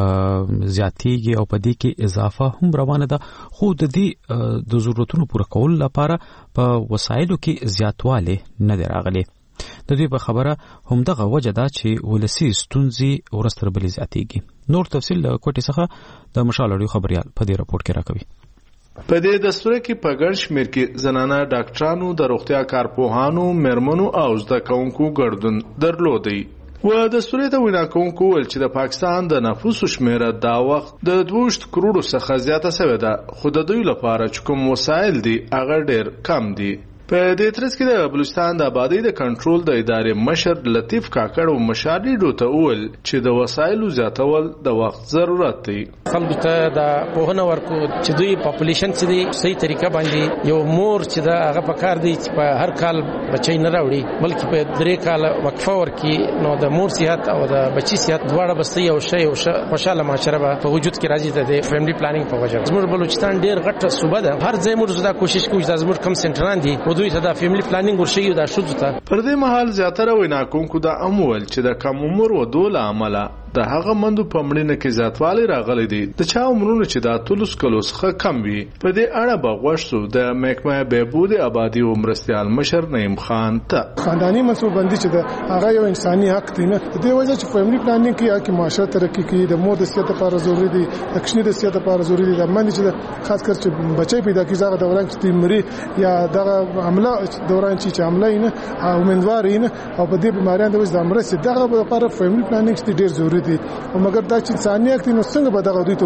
Speaker 1: زیاتیږي او په دې کې اضافه هم روانه ده خو د دې د ضرورتونو پوره کول لپاره په وسایلو کې زیاتوالی نه دی راغلی. د دې په خبره همدغه وجه ده چې ولسی ستونزې ورستر بلی زیاتیږي. نور تفصیل کوټې څخه د مشال رادیو خبريال په دې راپورټ کې راکوي.
Speaker 24: په دې دستور کې په ګڼ شمېر کې زنانه ډاکټرانو د روغتیا کارپوهانو میرمنو او زده کوونکو ګډون درلودی و دستور ته وینا کوونکو ول چې د پاکستان د نفوسو شمیره دا وخت د 2 کروڑو څخه زیاته شوې ده خو د دوی لپاره چې کوم وسایل دي هغه ډېر کم دي. په دې ترڅ کې د بلوچستان د آبادی د کنټرول د ادارې مشر لطیف کاکړ او مشاریډو ته وویل چې د وسایلو زیاتول د وخت ضرورت دی.
Speaker 25: خلکو ته د پوهنه ورکو چې دوی پاپولیشن چې دی صحیح طریقه باندې یو مور چې دا هغه په کار دی چې په هر کال بچی نه راوړي بلکې په 3 کال وقفه ورکي نو د مور صحت او د بچی صحت دواړه بستي او شی او خوشاله معاشره په وجود کې راځي د فیملی پلانینګ په وجه. زموږ بلوچستان ډیر غټه صوبه ده هر ځای موږ دا کوشش کوو چې زموږ کم سنټران دي دوی ته د فیملی پلانینګ ورشي دا شوځ ته.
Speaker 24: پر دې مهال زیاتره وینا کوونکو دا امول چې د کم عمر و دوله عمله د هغه مندو په مړینه کې زیاتوالی راغلی دی د چا عمرونه چې دا تلوس کلوس څخه کم وي. په دې اړه بغوښتو د محکمه بهبود آبادی او مرستيال مشر نعیم خان ته
Speaker 26: خاندانی منصوبندي چې د هغه یو انساني حق دی نه د دې وجه چې فیملی پلانینګ کې چې معاشره ترقی کوي د مور د صحت لپاره ضروری دی د کښنی د صحت لپاره ضروری دی د باندې چې خاص کر چې بچي پیدا کیږي هغه دوران چې مری یا دغه عمله دوران چې عمله نه امیدوار نه او په دې بیماریانو د وځ د مرسته دغه لپاره فیملی پلانینګ ډیر ضروری دی او مګر دا چې انساني حق نو څنګه به دغه دوی ته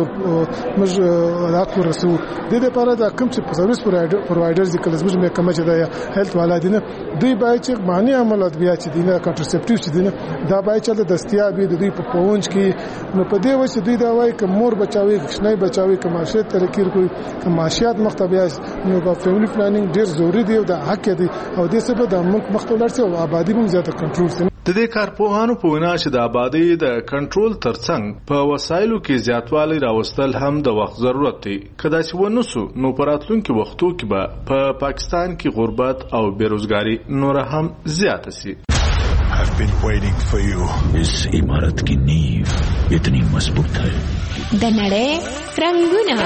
Speaker 26: موږ حق ورسو د دې لپاره دا کوم چې سرویس پرووایډرز د کلز موږ محکمه چې د هیلث والا دي نه دوی باید چې معنی عملیات بیا چې دینه کنټرسپټیو چې دینه دا باید چې د دستیاب د دوی په پونج کې نو په دې وجه دوی دا وایي چې مور بچاوي کښنی بچاوي که معاشرت ترقی کوي که معاشيات مختبیا نو په فیملی پلانینګ ډیر ضروری دی او دا حق دی او د څه په د ملک مختلف او آبادی هم زیاته کنټرول شي.
Speaker 24: د دې کارپوهانو په وینا چې د آبادی د کنټرول ترڅنګ په وسایلو کې زیاتوالی راوستل هم د وخت ضرورت دی. کدا چې ونسو نو په راتلونکي وختو کې به په پاکستان کې غربت او بیروزګاری نور هم زیاته سي.
Speaker 3: I've been waiting for you. इस इमारत की नींव इतनी मजबूत है.
Speaker 21: د نړۍ رنگونه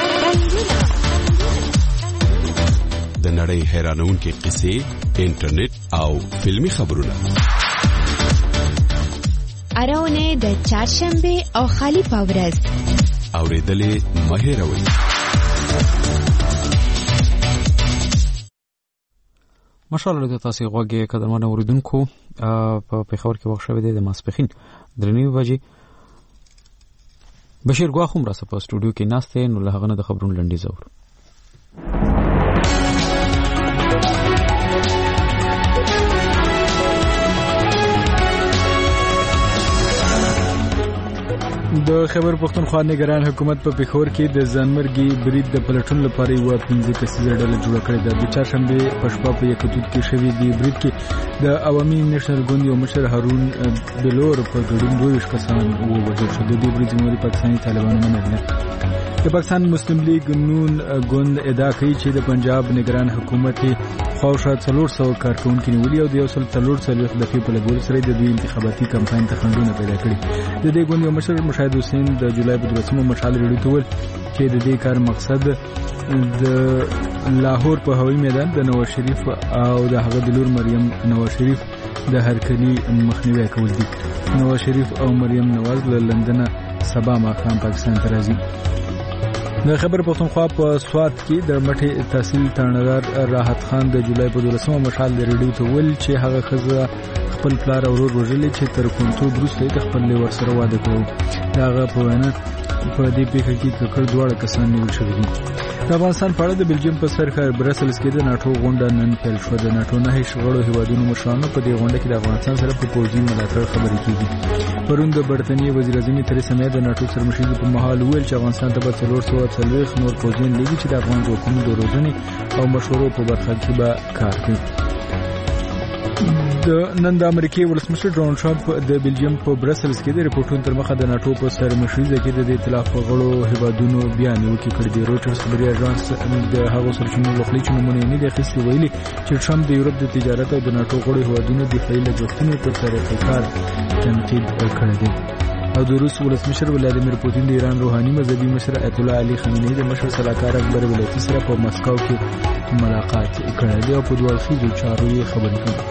Speaker 16: د نړۍ حیرانونکې قصې، انټرنیټ او فلمی خبرونه.
Speaker 21: اراونه د چهارشنبه او خالی پاورز
Speaker 16: اوریدلې مهیروي.
Speaker 1: ماشاءالله د تاسو غوږی قدرمن اوریدونکو په پیښور کې وخت شوی دی د ماسپخین 3:30 بجې. بشیر ګواخ هم راسه په سټوډیو کې ناشته نو له هغه نه د خبرونو لنډی زور.
Speaker 2: د خیبر پختونخوا نگران حکومت په پیښور کې د ځانمرګي برید د پلټون لپاره یو 15 کسیزه ډله جوړ کړې ده. د چهارشنبه په شپه په یکتوت کې شوې دی برید کې د عوامي نېشنل ګوند یو مشر هارون بلور په ګډون 22 کسان ووژل شو. د دې برید ذمہ پاکستاني طالبانو منله. د پاکستان مسلم لیگ نون ګوند ادعا کوي چې د پنجاب نگران حکومت خواوشا 400 کارکونکو نیولي او د 140 دفعې په لګول سره د دوی انتخاباتي کمپاین ته خنډونه پیدا کړي. د دې ګوند یو مشر مشاهد حسین د جولای په 12مه مشال ریډیو ته ویل چې د دې کار مقصد د لاهور په هوایي میدان د نواز شریف او د هغه د لور مریم نواز شریف د هرکلی مخنیوي کول دي. نواز شریف او مریم نواز له لندن سبا ماښام پاکستان ته راځي. د خیبر پختونخوا په سوات کې د مټي تحصیل تانړدار راحت خان د جولای په 12مه مشال ریډیو ته ویل چې هغه خزه خپل پلار او ورور وژلې چې تر کومتو وروسته د خپل لور سره واده کړو. هغه په وینا په دې پیښه کې ککړ دواړه کسان نیول شوي دي. د افغانستان په اړه د بلجیم په سر ښار برسلز کې د ناتو غونډه نن پیل شوه. د ناتو نه شغړو هیوادونو مشرانو په دې غونډه کې د افغانستان سره په پوځي ملاتړ خبرې کیږي. پرون د برتنیې وزیر اعظم تریسا مې د ناتو سرمشري په محل ویل چې افغانستان ته به 440 نور پوځیان لګي چې د افغان ځواکونو د روزنې او مشورو په برخه کې به کار کوي. نن د امریکای ولسمشر ډونالد ټرمپ د بلجیم په برسلز کې د ریپورټونو تر مخه د ناتو په سرمشري کې د ائتلاف غړو هیوادونو بیان وکړ. کړي رويټرز خبري اژانس د هغو سرچینو لخوا چې نمونه نه د خسي ویلي چې ټرمپ د یورپ د تجارت او د ناتو غړو هیوادونو د دفاعي لګښتونو په طریقې کار تنقید کړی دی. او د روس ولسمشر ولادیمیر پوتین د ایران روحاني مذهبي مشر آیت الله علي خامنه‌ای د مشر سلاکار اکبر ولایتي سره په مسکو کې ملاقات کړی دی او په دوه اړخیزو چارو یې خبرې کړې.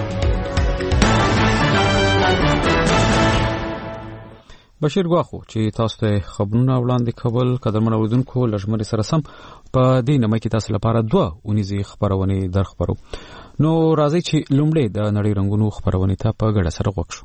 Speaker 1: بشیر ګواخو چې تاسو ته خبرونه وړاندې کول قدرمن اوریدونکو لږمري سره سم په دې نمای کې تاسو لپاره 2 اونیزي خبرونه درخبرو. نو راځي چې لومړی د نړۍ رنگونو خبرونه ته په ګډه سره وکړو.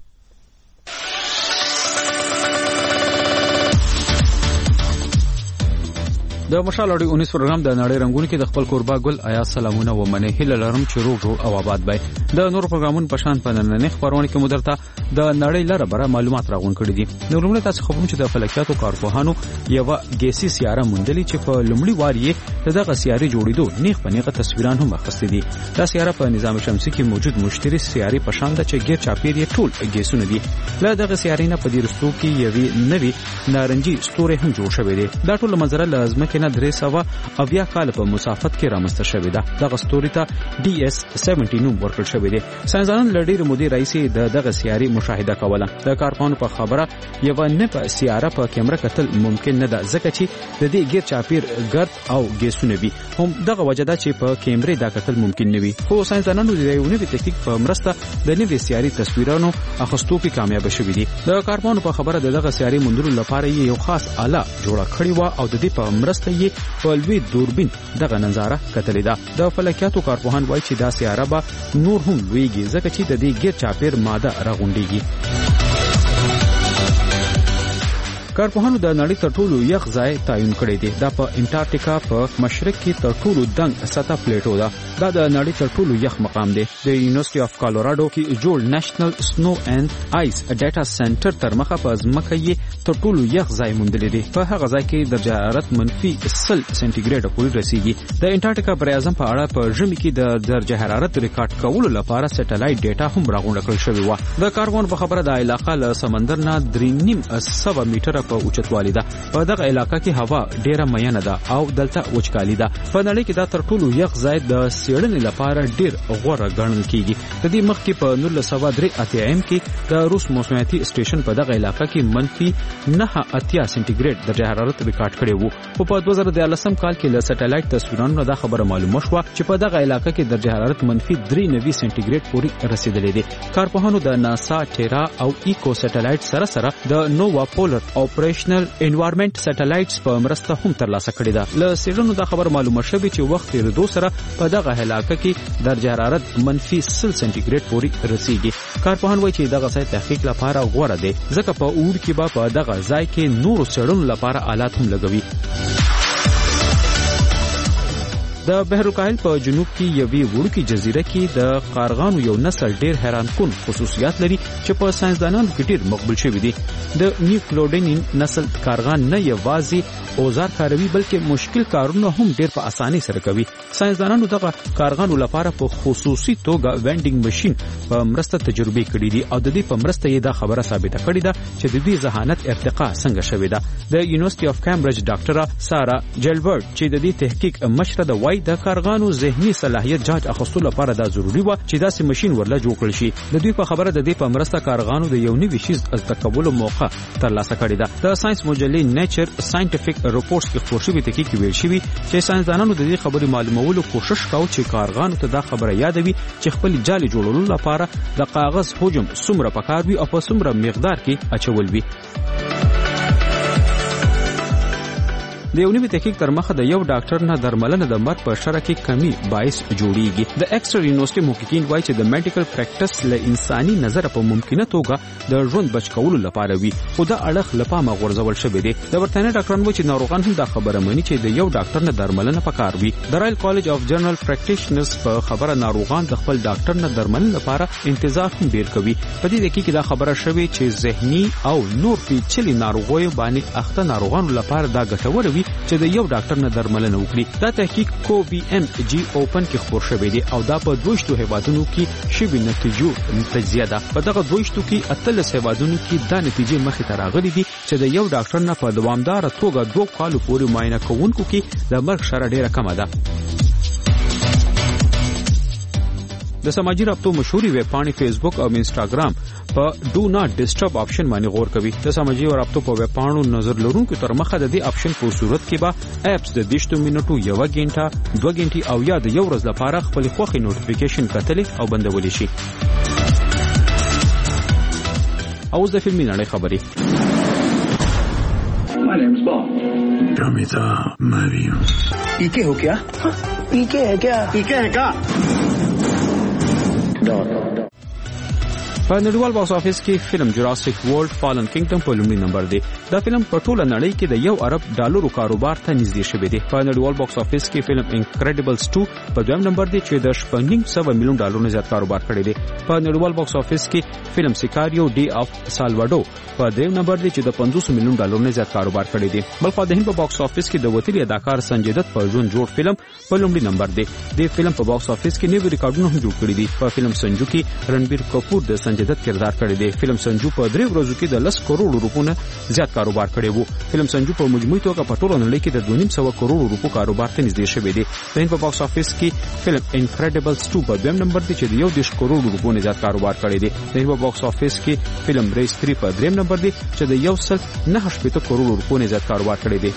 Speaker 1: د مشال اړې 19 پروګرام د نړۍ رنگونو کې د خپل کوربا ګل آیا سلامونه و منه هله لرم چې روغ جوړ او آباد وي. د نور پروګرامونو په شان په نننې خبرونه کې مدرته د نړۍ لره بره معلومات راغون کړي دي. نو لومړی تاسو خبرونه چې د فلکیاتو کارپوهانو یو ګیسي سیاره موندلې چې په لومړی وار یې دغه سیاره جوړېدو نیغ په نیغه تصویران هم اخیستي دي. دا سیاره په نظام شمسي کې موجود مشتري سیاره په شان ده چې غیر چاپیر یې ټول ګیسونه دي. له دغه سیارې نه په دې رستو کې یوې نوې نارنجي ستوري هم جوړ شوې دي. دا ټول منظره لازمه کې نه 300 کال په مسافت کې رامنځته شوې ده. دغه ستوري ته DS-70 نوم ورکړل شوی دی. ساينسدانان لړۍ مودې راځي دغه سیارې مشاهده کوله. د کارپانو په خبره یو نه په سیاره په کیمرا کتل ممکن نه ده ځکه چې د دې غیر چاپیر ګرد او ګیسونه وي. هم دغه وجدا چې په کیمرې دا کتل ممکن نه وي. خو ساينسدانانو د یو نوې تکنیک په مرسته د نوې سیارې تصویرونو اخیستو کې کامیاب شوي دي. د کارپانو په خبره دغه سیارې موندلو لپاره یو خاص آله جوړه کړې و او د دې په مرسته یې په لوی دوربین دغه نظاره کتلې ده. د فلکیاتو کارپوهان وایي چې دا سیاره به نور هم لویږي ځکه چې د دې غیر چاپیر ماده راغونډيږي. کارپوهانو د نړۍ تر ټولو یخ ځای تعین کړی دی. دا په انټارکټیکا په مشرق کې تر ټولو دنګ سطح پلیټو ده. دا د نړۍ تر ټولو یخ مقام دی. د یونیورسيټي اف کالوراډو کې جوړ نېشنل سنو اند آیس ډاټا سنټر تر مخه په ځمکه یې تر ټولو یخ ځای موندل دي. په هغه ځای کې درجه حرارت -10 سنټیګریډ پورې رسیدي. د انټارکټیکا پر اعظم په اړه په ژمي کې د درجه حرارت ریکارډ کولو لپاره سټلایټ ډاټا هم راغونډه کړل شوې و. د کاربن په خبره د علاقه له سمندر نه 3.5 میټره په اوچتوالي ده. په دغه علاقه کې هوا ډیره میانه ده او دلته وچکالي ده. په نړۍ کې دا تر ټولو یخ ځای د سیړنې لپاره ډیر غوره ګڼل کیږي. د دې مخکې په 1983 کې د روس موسمیاتي سټیشن په دغه علاقه کې -9.8 سنټیګریډ درجه حرارت ریکارډ کړی وو. په 2013 کال کې له سټلایټ تصویرونو دا خبره معلومه شوه چې په دغه علاقه کې درجه حرارت -3.9 سنټیګریډ پورې رسیدلی دی. کارپوهانو د ناسا ټیرا او ایکو سټلایټ سره د نووا پولر اپریشنل انوایرنمنت سټلایټس په مرسته هم ترلاسه کړې ده. له سیډنو دا خبر معلومه شوه چې وخت تیریدو سره په دغه علاقه کې درجه حرارت -10 سنټیګریډ پورې رسیدي. کارپوهان وایي چې دغه ځای تحقیق لپاره غوره دی ځکه په اور کې به په دغه ځای کې نور سیډنو لپاره آلات هم لګوي. د بحر الکاهل په جنوب کې یوې وړوکې جزیره کې د قارغانو یو نسل ډیر حیران کن خصوصیات لري چې په ساينسدانانو کې ډیر مقبول شوی دی. د نیوکلوډینین نسل قارغان نه یوازې اوزار کاروي بلکې مشکل کارونه هم ډیر په اسانۍ سره کوي. ساينسدانانو دغه قارغانو لپاره په خصوصي توګه وینډینګ ماشين په مرسته تجربه کړې دي او د دې په مرسته یې دا خبره ثابته کړې ده چې د دې ذهانت ارتقا څنګه شوې ده. د یونیورسيټي اف کامبرج ډاکټره سارا جلبرټ چې د دې تحقیق مشره ده وايي د کارغانو ذهني صلاحیت جاج اخیستلو لپاره دا ضروری و چې داسې ماشين ورله جوړ کړي شي. د دوی په خبره د دې په مرسته کارغانو د یو نوي شی زده کولو موقع ترلاسه کړې ده. د ساينس مجلې نیچر ساينټیفیک رپورټس کې خبر شوی دی چې ویل شوی چې ساينسدانانو د دې خبرې معلومولو کوشش کاوه چې کارغانو ته دا خبره یادوي چې خپل جالي جوړولو لپاره د کاغذ حجم څومره پکار وي او په څومره مقدار کې اچول وي. د یو نوي تحقیق تر مخه د یو ډاکټر نه درملنه د مرګ په شرح کې کمی باعث جوړیږي. د ایکسټر یونیورسيټي محققین وایي چې د میډیکل پریکټس له انساني نظر په ممکنه توګه د ژوند بچ کولو لپاره وي خو دا اړخ لپاره غورځول شوی دی. د برتانیې ډاکټران وایي چې ناروغان هم دا خبره مني چې د یو ډاکټر نه درملنه پکار وي. د رائل کالج اف جنرال پریکټیشنرز په خبره ناروغان د خپل ډاکټر نه درملنه لپاره انتظار هم ډیر کوي. په دې کې دا خبره شوی چې ذهني او نور پیچلي ناروغیو باندې اخته ناروغانو لپاره دا ګټور وي چې د یو ډاکټر نه درملنه وکړي. دا تحقیق کو بي ام جي اوپن کې خبر شوی دی او دا په 22 هیوادونو کې شوی نتیجو تجزیه ده. په دغه 22 کې 18 هیوادونو کې دا نتیجې مخې ته راغلي دي چې د یو ډاکټر نه په دوامدار توګه 2 کال پورې معاینه کوونکو کې د مرګ شرح ډیره کمه ده. د سماجی رابطو مشهوري ویب پاڼې فیسبوک او انسټاګرام په ډو ناٹ ډسټرب آپشن باندې غور کوي. د سماجی رابطو په ویب پاڼو نظر لرونکو تر مخه د دې آپشن په صورت کې به اپس د 10 منټو 1 غنټه 2 غنټې او یا د یو ورځ لپاره خپل خوښي نوټیفیکیشن کتل او بندول شي. اوس د فلمي نړۍ خبري.
Speaker 3: My name's Bond. Pramita Mariam.
Speaker 4: पीके हो क्या? पीके है क्या? पीके है क्या?
Speaker 1: په نړیوال باکس افیس کې فلم جوراسیک ورلد فالن کینګډم په لومړي نمبر دی. دا فلم په ټوله نړۍ کې د $1 ارب کاروبار ته نږدې شوی دی. په نړیوال باکس افیس کې فلم انکریډیبلز 2 په دویم نمبر دی چې د $1.5 میلیون نه زیات کاروبار کړی دی. په نړیوال باکس افیس کې فلم سیکاریو ډی اف سالواډو په دریم نمبر دی چې د $500 میلیون نه زیات کاروبار کړی دی. بلخو د هند په باکس افیس کې د وتلی اداکار سنجي دت په ژوند جوړ فلم په لومړي نمبر دی. د فلم په باکس افیس کې نوي ریکارډونه هم جوړ کړي دي. په فلم سنجو کې رنبیر کپور د سنجي دت کردار کړی دی. فلم سنجو په 3 ورځو کې د 10 کروڑ روپو نه زیات کاروبار کړی وو. فلم سنجو په مجموعي توګه په ټوله نړۍ کې د 2.5 کروڑ روپو کاروبار ته نږدې شوی دی. د هند په باکس افیس کې فلم انکریډیبلز 2 په دویم نمبر دی چې د 1 کروڑ روپو نه زیات کاروبار کړی دی. د هند په باکس افیس کې فلم ریس 3 په دریم نمبر دی چې د 1.9 کروڑ روپو نه زیات کاروبار کړی دی.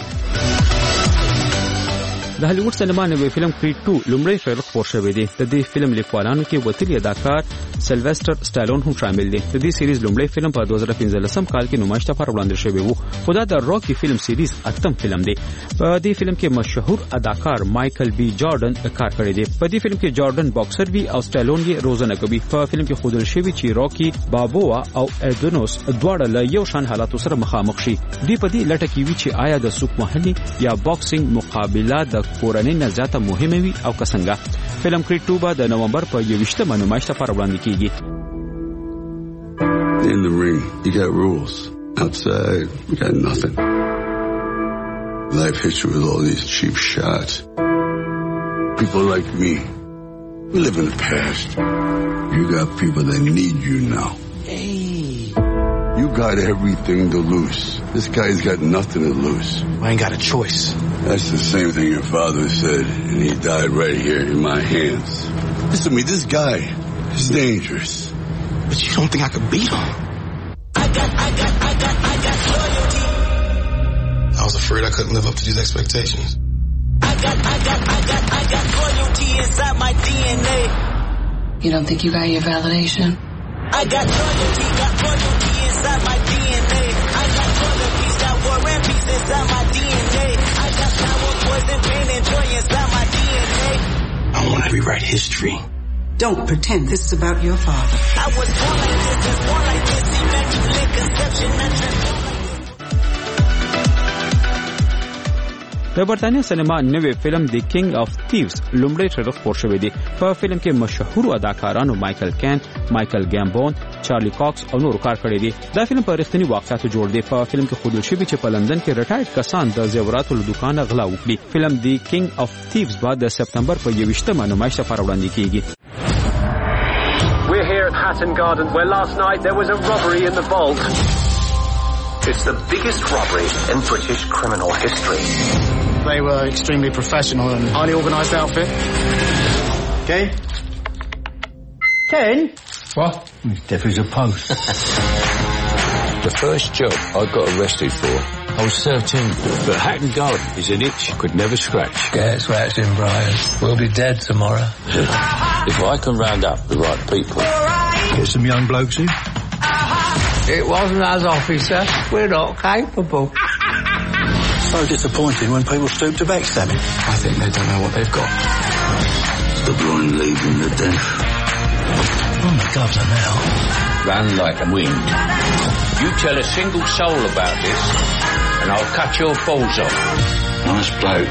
Speaker 1: د هالیوډ سینما نوې فلم کریډ 2 لومړی ټریلر خپور شوی دی. د دې فلم لیکوالانو کې وتلی اداکار سلویسټر سټالون هم شامل دي. د دې سیریز لومړی فلم په 2015 کال کې نمایش لپاره وړاندې شوی و. خو دا د راکی فلم سیریز اتم فلم دی. په دې فلم کې مشهور اداکار مایکل بی جارډن کار کړی دی. په دې فلم کې جارډن باکسر وی او سټالون یې روزنه کوي. په فلم کې ښودل شوی چې راکی بابوا او اډونوس دواړه له یو شان حالاتو سره مخامخ شي. دوی په دې لټه کې وی چې آیا د سوق محلي یا باکسینګ مقابله د کورنۍ نه زیاته مهمه وي او څنګه. فلم کریډ 2 به د نومبر په 21 نمایش لپاره وړاندې کیږي.
Speaker 8: In the ring, you got rules. Outside, we got nothing. Life hits you with all these cheap shots. People like me, we live in the past. You got people that need you now.
Speaker 9: Hey.
Speaker 8: You got everything to lose. This guy's got nothing to lose.
Speaker 9: I ain't got a choice.
Speaker 8: That's the same thing your father said, and he died right here in my hands. Listen to me, this guy is dangerous.
Speaker 9: But you don't think I could beat him? I got loyalty. I was afraid I couldn't live up to these expectations. I got loyalty inside my DNA.
Speaker 10: You don't think you got your validation?
Speaker 9: I got loyalty inside my DNA. I got loyalty, got war and peace inside my DNA. I got power, poison, pain, and joy inside my DNA. I want to rewrite history.
Speaker 10: Don't pretend this is about your father.
Speaker 9: I was born like this, immaculate conception, not transformed.
Speaker 1: د برتانیا سینما نوې فلم د کینګ اف تھیوز لومړی ټریلر خپور شوی دی. په فلم کې مشهور اداکارانو مایکل کین، مایکل ګامبون، چارلی کاکس او نور کار کړی دی. دا فلم په رښتینی واقعیتو جوړ دی. په فلم کې ښودل شوی چې په لندن کې ریټایرډ کسان د زیوراتو له دوکانه غلا وکړي. فلم د کینګ اف تھیوز بعد د سپتمبر په 21 نمایش لپاره وړاندې کیږي.
Speaker 11: We're here at Hatton Garden where last night there was a robbery in the vault.
Speaker 9: It's the biggest robbery in British criminal history.
Speaker 11: They were extremely professional and highly organised outfit.
Speaker 9: Ken?
Speaker 11: What?
Speaker 9: Deaf as a post.
Speaker 3: The first job I got arrested for, I was 13, but Hatton Garden is an itch I could never scratch.
Speaker 9: Get scratched in, Brian. We'll be dead tomorrow.
Speaker 3: If I can round up the right people.
Speaker 9: Get some young blokes in.
Speaker 10: It wasn't us, officer. We're not capable.
Speaker 9: So disappointing when people stoop to backstabbing.
Speaker 11: I think they don't know what they've got.
Speaker 8: The blind leading the deaf.
Speaker 9: Oh, my gloves are now.
Speaker 3: Run like a wind. You tell a single soul about this, and I'll cut your balls off.
Speaker 8: Nice bloke.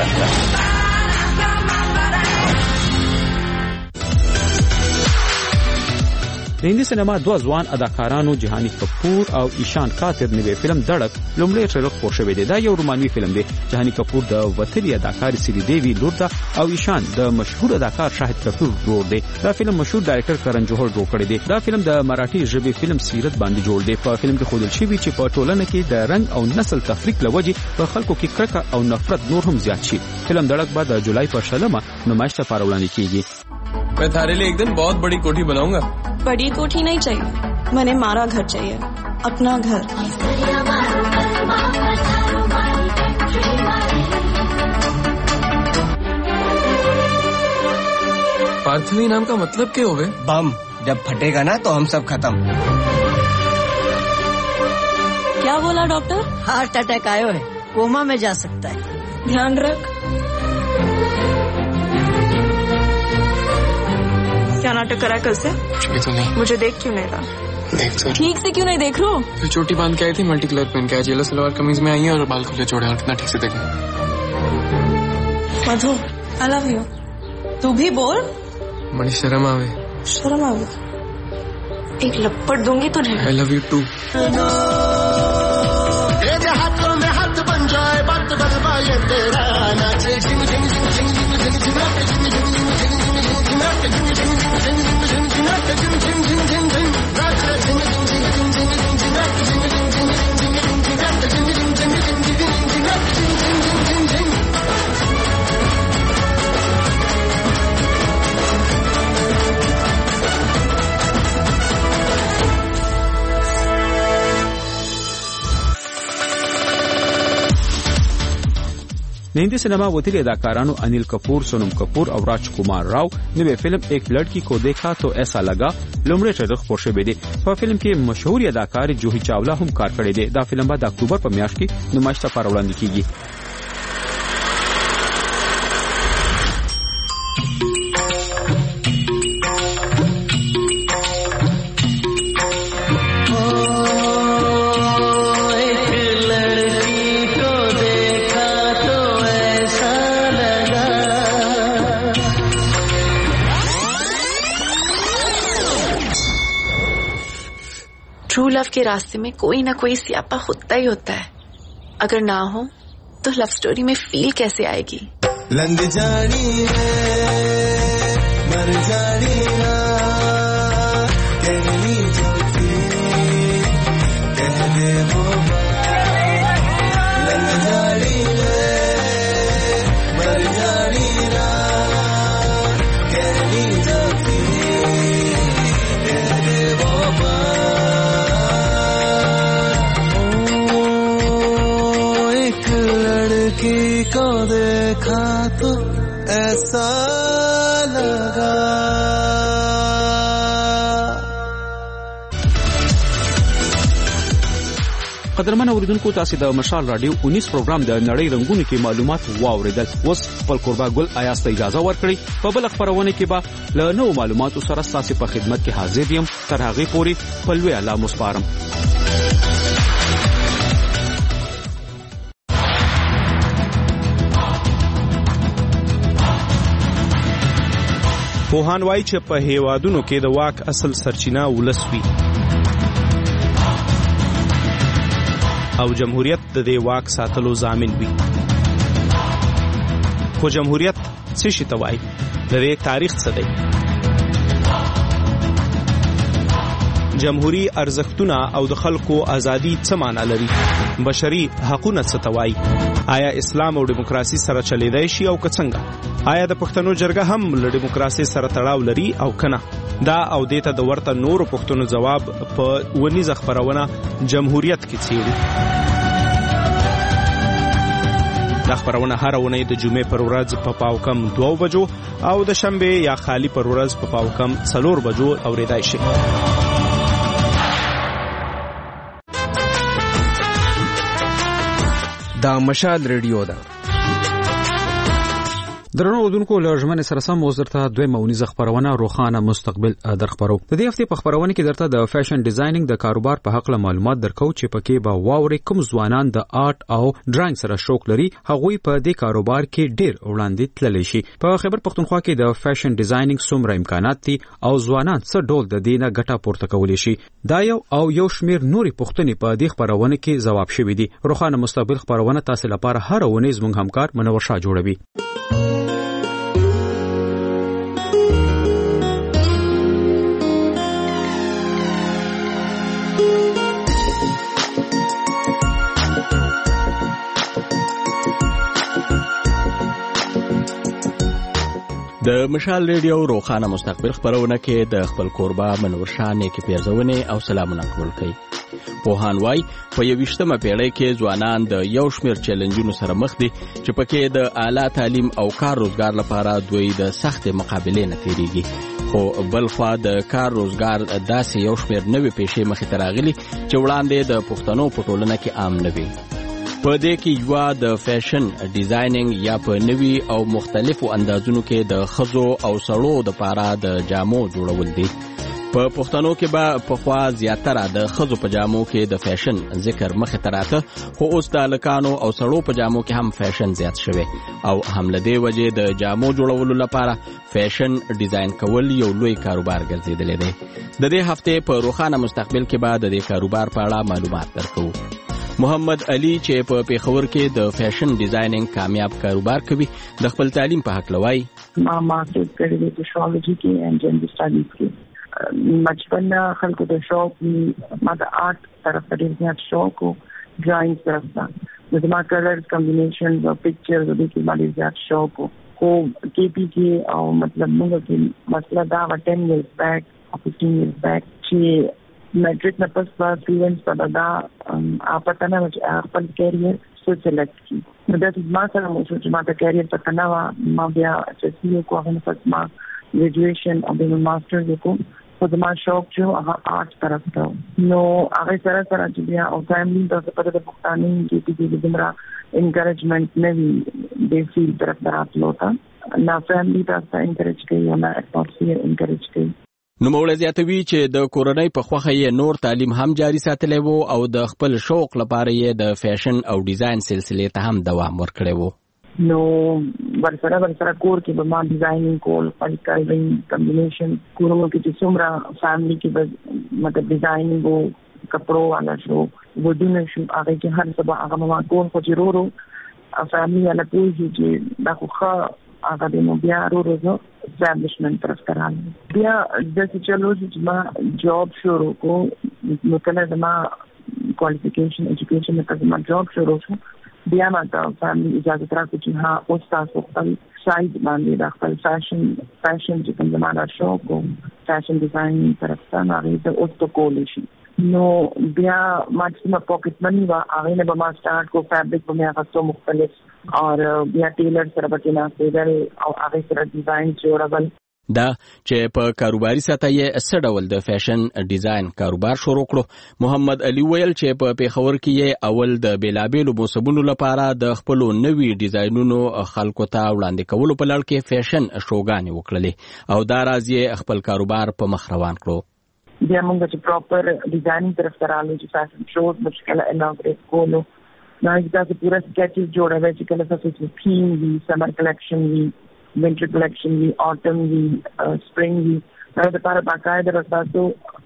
Speaker 1: د هندي سینما دوه ځوان اداکارانو جهانی کپور او ایشان کاتر نوې فلم دړک لومړی ټریلر خپور شوی دی. دا یو رومانوي فلم دی. جهانی کپور د وتلی اداکار سری دیوی لور ده او ایشان د مشهور اداکار شاهد کپور ورور دی. دا فلم مشهور ډایرکټر کرن جوهر جوړ کړی دی. دا فلم د مراఠی ژبې فلم سیرت باندې جوړ دی. په فلم کې ښودل شوی چې په ټولنه کې د رنګ او نسل تفریق لوجې په خلکو کې کرکه او نفرت نور هم زیات شي. فلم دړک بعد د جولای په 16 نمایش لپاره وړاندې کیږي.
Speaker 12: मैं थारे लिए एक दिन बहुत बड़ी कोठी बनाऊंगा.
Speaker 13: बड़ी कोठी नहीं चाहिए, मैंने मारा घर चाहिए, अपना घर.
Speaker 12: पार्थवी नाम का मतलब क्या होवे?
Speaker 9: बम जब फटेगा ना तो हम सब खत्म.
Speaker 13: क्या बोला डॉक्टर?
Speaker 10: हार्ट अटैक आयो है, कोमा में जा सकता है.
Speaker 13: ध्यान रख. क्या नाटक करा कल से?
Speaker 12: तो नहीं.
Speaker 13: मुझे देख क्यों नहीं रहा?
Speaker 12: देख तो.
Speaker 13: ठीक से क्यों नहीं देख रहा?
Speaker 12: तो चोटी बांध के आई थी, मल्टी कलर पहन के आई, येलो सलवार कमीज में आई है और बाल खुले छोड़े और कितना ठीक से देखे.
Speaker 13: Madhu, I love you. तू भी बोल.
Speaker 12: बड़ी शर्म आवे.
Speaker 13: शर्म आवे. एक लपट दूंगी तुझे.
Speaker 12: I love you too.
Speaker 9: हाथों में हाथ बन जाए, बात बरबाए तेरा नाचे झिम झिम झिम झिम झिम झिम झिम
Speaker 1: د هندي سینما وتیلي اداکارانو انیل کپور، سونم کپور او راج کمار راو نوې فلم ایک لڑکی کو دیکھا تو ایسا لگا لومړی ټریلر خپور شوی دی. په فلم کې مشهور اداکار جوهی چاولا هم کار کړی دی. دا فلم به د اکتوبر په میاشت کې نمایش ته وړاندې کیږي.
Speaker 13: ट्रू लव के रास्ते में कोई ना कोई स्यापा होता ही होता है. अगर ना हो तो लव स्टोरी में फील कैसे आएगी.
Speaker 9: लंग जानी है मर जानी ना कहनी जो थी कह दे वो लंग जानी है मर जानी ना कहनी जो थी कह दे वो को देखा तो ऐसा लगा.
Speaker 1: قدرمن اوریدونکو تاسو د مشال رادیو 19 پروګرام د نړۍ رنگونو کې معلومات واوریدل. اوس خپل قربا ګل آیاز ته اجازه ورکړئ. په بل خبرونه کې به له نوو معلوماتو سره تاسو په خدمت کې حاضر یم. تر هغه پورې په لوی الله مسپارم.
Speaker 14: پوهان وایي چې په هیوادونو کې د واک اصل سرچینه ولس وي او جمهوریت د دې واک ساتلو ضامن وي. خو جمهوریت څه شي ته وایي؟ د دې تاریخ څه دی؟ جمهوری ارزښتونه او د خلکو ازادي څه معنی لري؟ بشري حقوقونه څه ته وایي؟ آیا اسلام او دیموکراسي سره چلیدای شي او که څنګه؟ آیا د پښتنو جرګه هم له دیموکراسي سره تړاو لري او کنه؟ دا او دیته د ورته نورو پښتنو جواب په ونیزه خبرونه جمهوریت کې څیړي. دا خبرونه هر ونې د جمعې پر ورځ په پاوکم 2 بجو او د شنبه یا خالی پر ورځ په پاوکم 4 بجو اوریدای شي.
Speaker 15: دا مشال ریډیو ده.
Speaker 1: درنو اوردونکو له ژمنې سره سم اوس درته دویمه اونیزه خبرونه روښانه مستقبل در خبرو. د دې هفته په خبرونه کې درته د فیشن ډیزاینینګ د کاروبار په حق له معلومات درکو چې پکې به واوري کوم ځوانان د آرټ او ډراینګ سره شوق لري هغوی په دې کاروبار کې ډیر وړاندې تللی شي. په خیبر پښتونخوا کې د فیشن ډیزاینینګ څومره امکانات دي او ځوانان څه ډول د دې نه ګټه پورته کولی شي؟ دا یو شمیر نوري پوښتنې په دې خبرونه کې ځواب شوي دي. روښانه مستقبل خبرونه تاسو لپاره هر اونیز مونږ همکار منور شاه جوړوي.
Speaker 17: د مشال ریډیو روښانه مستقبل خبرونه کې د خپل کوربا منور شاه نیکي پیرزونه او سلامونه قبول کړئ. پوهان وایي په 21مه پیړۍ کې ځوانان د یو شمیر چیلنجونو سره مخ دي چې پکې د اعلی تعلیم او کار روزګار لپاره دوی د سخت مقابلې نه تیریږي. خو بلخوا د کار روزګار داسې یو شمیر نوې پیښې مخې ته راغلي چې وړاندې د پښتنو په ټولنه کې عام نه وي. په دې کې یو د فیشن ډیزاینینګ یا په نوي او مختلفو اندازونو کې د خزو او سړو د پاره د جامو جوړول دي. په پښتنو کې به په خوا زیاتره د خزو په جامو کې د فیشن ذکر مخه تراته، خو اوس د لکانو او سړو په جامو کې هم فیشن زیات شوی او حمله دی وجه د جامو جوړولو لپاره فیشن ډیزاین کول یو لوی کاروبار ګرځیدلی دی. د دې هفته په روښانه مستقبل کې به د دې کاروبار په اړه معلومات درکو. محمد علي چې په پیښور کې د فیشن ډیزاینینګ کامیاب کاروبار کوي د خپل تعلیم په حق لوي.
Speaker 18: ما ماسټرز کړی دی سوشیولوژي کې او جنډر سټډیز کې. بچپن خلکو د شوق ما د آرټ طرف ته ډېر زیات شوق او ډراینګ طرف ته زما کلر کمبینیشنز او پکچرز د دې باندې زیات شوق او کې پی کې او مطلب موږ کې مسله دا 10 years back او 15 years back چې میټرک نه پس فلوئنس په دا پته نه چې خپل کیریئر څه سلیکټ کی. نو دا چې ما سره مو چې ما د کیریئر په تناوه ما بیا چې کو هغه پس ما ګریجویشن او د ماستر وکړ. خو زما شوق چې هغه آرټ طرف ته نو هغه سره چې بیا او فیملی د په د پښتاني کې د دمرا انکریجمنٹ نه وی د فیل طرف راتلو تا نه فیملی تاسو انکریج کوي او نه اټماسفیر انکریج کوي.
Speaker 17: نو موږ زیاتوي چې د کورونای په خوخه یې نور تعلیم هم جاری ساتلی وو او د خپل شوق لپاره یې د فیشن او ډیزاین سلسله ته هم دوام ورکړی وو.
Speaker 18: نو ورسره کور کې به ما ډیزاینینګ کول کلرینګ کمبینیشن کورونو کې چې څومره فیملی کې مطلب ډیزاینینګ وو کپړو والا شو ودونه شو هغه کې هر څه به هغه ما کول خو ضرورو فیملی والا پوهې چې دا خو هغه د نو بیا ورو اسټابلیشمنت طرف ته راغلی. بیا د چلو چې ما جاب شروع کو نو کله ما کوالیفیکیشن ایجوکیشن ته ما جاب شروع شو بیا ما ته فیملی اجازه راکړه چې ها اوس تاسو خپل سایډ باندې د خپل فیشن چې کوم زمانه شوق او فیشن ډیزاینینګ طرف ته هغه ته اوس ته کول شي. نو بیا ما چې پاکټ منی وا هغه نه به ما سٹارټ کو فیبرک په هغه څو مختلف اور بیا ټیلر سره به نه سیدل او هغه سره ډیزاین جوړول.
Speaker 17: دا چې په کاروباري سطح یې څه ډول د فیشن ډیزاین کاروبار شروع کړو. محمد علي ویل چې په پیښور کې یې اول د بیلابېلو موسمونو لپاره د خپل نوي ډیزاینونو خلکو ته وړاندې کولو په لړ کې فیشن شوګانې وکړلې او دا راز یې خپل کاروبار په مخ روان کړو.
Speaker 18: بیا موږ چې پراپر ډیزاینینګ طرف ته راغلو چې فیشن شوز مشکل اناګریټ کولو نو دا پورا سکیچز جوړوي چې کله تاسو تھیم وی سمر کلیکشن وی winter collection وی autumn وی spring وی دا لپاره باقاعده راځو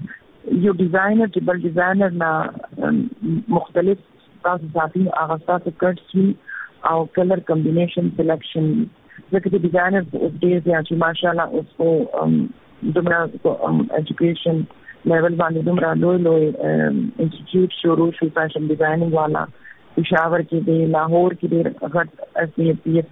Speaker 18: یو ډیزاینر چې بل ډیزاینر نه مختلف تاسو ساتي هغه تاسو کټس وی او کلر کمبینیشن سلیکشن ځکه چې ډیزاینر ډېر دی چې ماشاءالله اوس دومره ایجوکیشن لیول باندې دومره لوی انسټیټیوټ شروع شو فیشن ډیزاینینګ والا پشاور کې دی لاهور کې دی غټ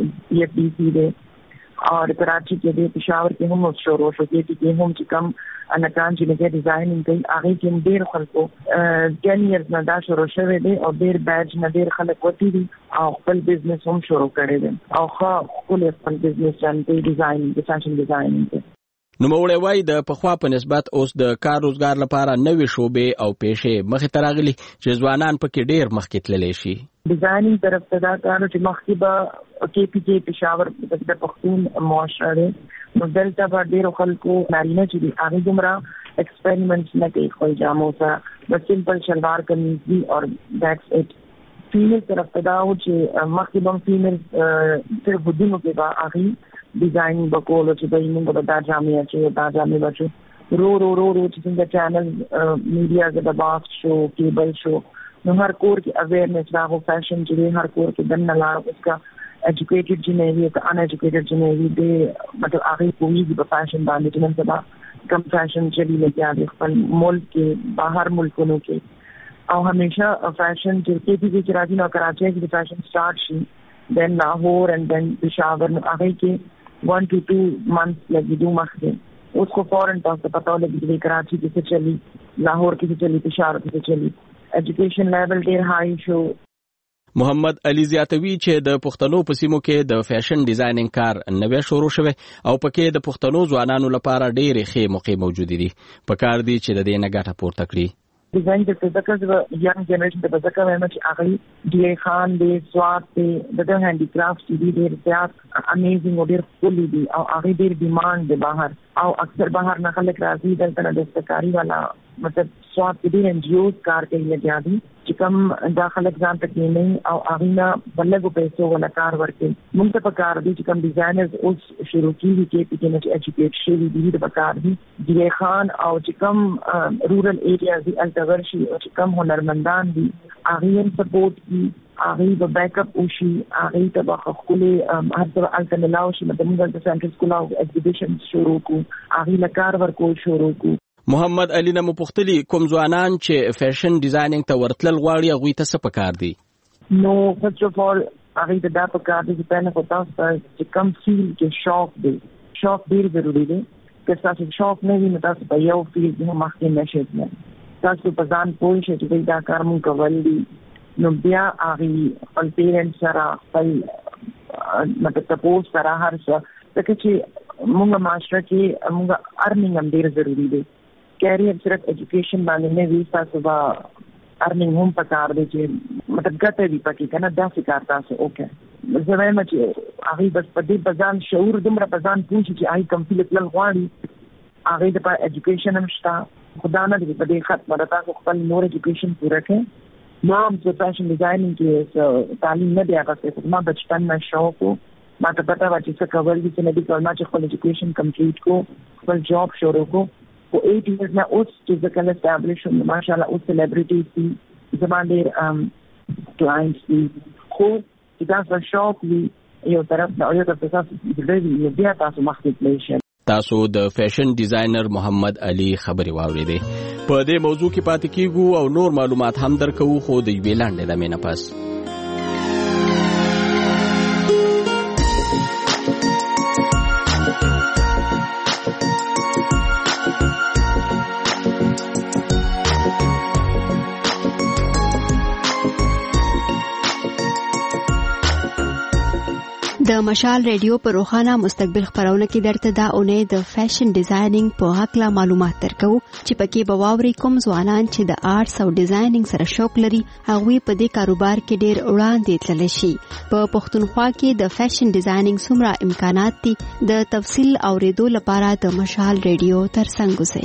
Speaker 18: PFDC دی اور کراچی کې دی پشاور کې هم شروع شو کې هم چې کم انکان چې لګي ډیزاینینګ کوي هغه کې ډېر خلکو 10 ایئرز نه دا شروع شوی دی او ډېر بیچ نه ډېر خلک وتی دي او خپل بزنس هم شروع کړی دی او خپل بزنس باندې ډیزاین د فیشن ډیزاینینګ.
Speaker 17: نو موړی وای د پخوا په نسبت اوس د کار روزګار لپاره نوې شوبې او پیښې مخې ته راغلي چې ځوانان پکې ډېر مخکې تللی شي.
Speaker 18: ډیزاینینګ طرف ته دا کار چې مخکې به KPJ پېښور د پښتون معاشره دی نو دلته به ډېرو خلکو نارینه چې دي هغې دومره ایکسپریمنټس نه کوي خپل جامو سره بس سمپل شلوار کمیز دي اور دیټس اټ. فیمیل طرف ته دا و چې مخکې به فیمیل صرف ودونو کې به هغې ډیزاین بکولو چې به موږ به دا جامې اچو دا جامې بچو رو چې څنګه چینل میډیا د باس شو کیبل شو نو هر کور کې اویرنس راغو فیشن چې هر کور کې دنه لاړ اس کا ایجوکیټډ جنوي او ان ایجوکیټډ جنوي د مطلب هغه کوي په فیشن باندې چې نن سبا کم فیشن چلی لګیا دی خپل ملک کې بهر ملکونو کې او همیشه فیشن چې کې راځي نو کراچي کې فیشن سٹارټ شي دین لاهور اینڈ دین پشاور نو هغه کې 1 to 2 months لگی دو مخدے اس کو فوراً تاسو پتاو لگی دی کراچی کی سے چلی لاہور کی سے چلی پشاور کی سے چلی ایجوکیشن لیول ډیر هاي شو.
Speaker 17: محمد علي زیاتوي چې د پښتنو په سیمو کې د فیشن ډیزاینینګ کار نوې شروع شوی او پکې د پښتنو ځوانانو لپاره ډېرې ښې موقع موجود دي په کار دي چې د دې نه ګټه پورته کړي.
Speaker 18: ډیزاین د ځکه ینګ جنریشن د ځکه وایم چې هغه دی خان دی سواد دی د هاندي کرافټ دی ډیر زیات امیزینګ او ډیر فولي دی او هغه ډیر ډیماند دی بهر او اکثر بهر نه خلک راځي دلته د دستکاری والا مطلب سواد کې ان جی اوز کار کوي لګیا دي چې کوم داخله ځان ته کې نه او هغه نه بلګو پیسو ولا کار ورکړي. موږ ته په کار دي چې کوم ډیزاینرز اوس شروع کیږي کې چې نه ایجوکیټ شي دي د کار دي دی خان او چې کوم رورل ایریاز دي التغرشي او چې کوم هنرمندان دي هغه سپورټ دي هغه به بیک اپ وشي هغه ته به خپل هر څه الټرنیلاو شي مطلب موږ د سنټرل سکول او ایگزیبیشن شروع کو هغه لکار ورکو شروع کو.
Speaker 17: محمد علي نه مپختلی کوم ځوانان چې فیشن ډیزاینینګ ته ورتلل غواړي هغوی ته څه پکار دي؟
Speaker 18: نو فرست اف اول هغه ته دا پکار دي چې پهله خو تاسو چې کم فیل کې شوق دی شوق ډیر ضروری دی که تاسو شوق نه وي نو تاسو په یو فیل کې مخکې نشئ تاسو په ځان پوه شئ چې دا کار مونږ کول دي نو بیا هغه خپل پیرنټس سره خپل مطلب تاسو سره هر څه ځکه چې موږ معاشره کې موږ ارنینګ هم ډیر ضروری دی کیریئر صرف ایجوکیشن باندې نه وي تاسو با ارنینګ هم پکار دی چې مطلب ګټه دی پکې کنه داسې کار تاسو اوکې زه وایم چې هغه بس په دې بزان شعور دومره بزان پوښي چې هغه کم فیل کول غواړي هغه د ایجوکیشن هم شته خدا نه دې په دې خط مرتا کو خپل نور ایجوکیشن پوره کړي ما هم چې فیشن ډیزاینینګ کې تعلیم نه دی هغه څه ما بچپن نه شوق ما ته پتا و چې څه کول دي چې نه دي کول ما چې خپل ایجوکیشن کمپلیټ کو خپل جاب شروع کو for 8 years now اوس چې ځکه اسټابلیش ماشاءالله اوس سلیبریټیز دي زموږ کلاینټس دي خو دا څه شوق وي یو طرف نه یو طرف تاسو دې بیا تاسو مخکې پلیشن
Speaker 17: تاسو د فیشن ډیزاینر محمد علي خبري واوریدې په دې موضوع کې پاتې کیږو او نور معلومات هم درکو خو د یوې لاندې د مینه پاس
Speaker 5: د مشال ریډیو پر روخانه مستقبل خبرونه کې درته دا اونۍ د فیشن ډیزاینینګ په حق لا معلومات درکو چې پکې به واوري کوم ځوانان چې د آرټس او ډیزاینینګ سره شوق لري هغه په دې کاروبار کې ډېر وړاندې تللی شي په پښتونخوا کې د فیشن ډیزاینینګ څومره امکانات دي د تفصیل اوریدو لپاره د مشال ریډیو ترڅنګ اوسئ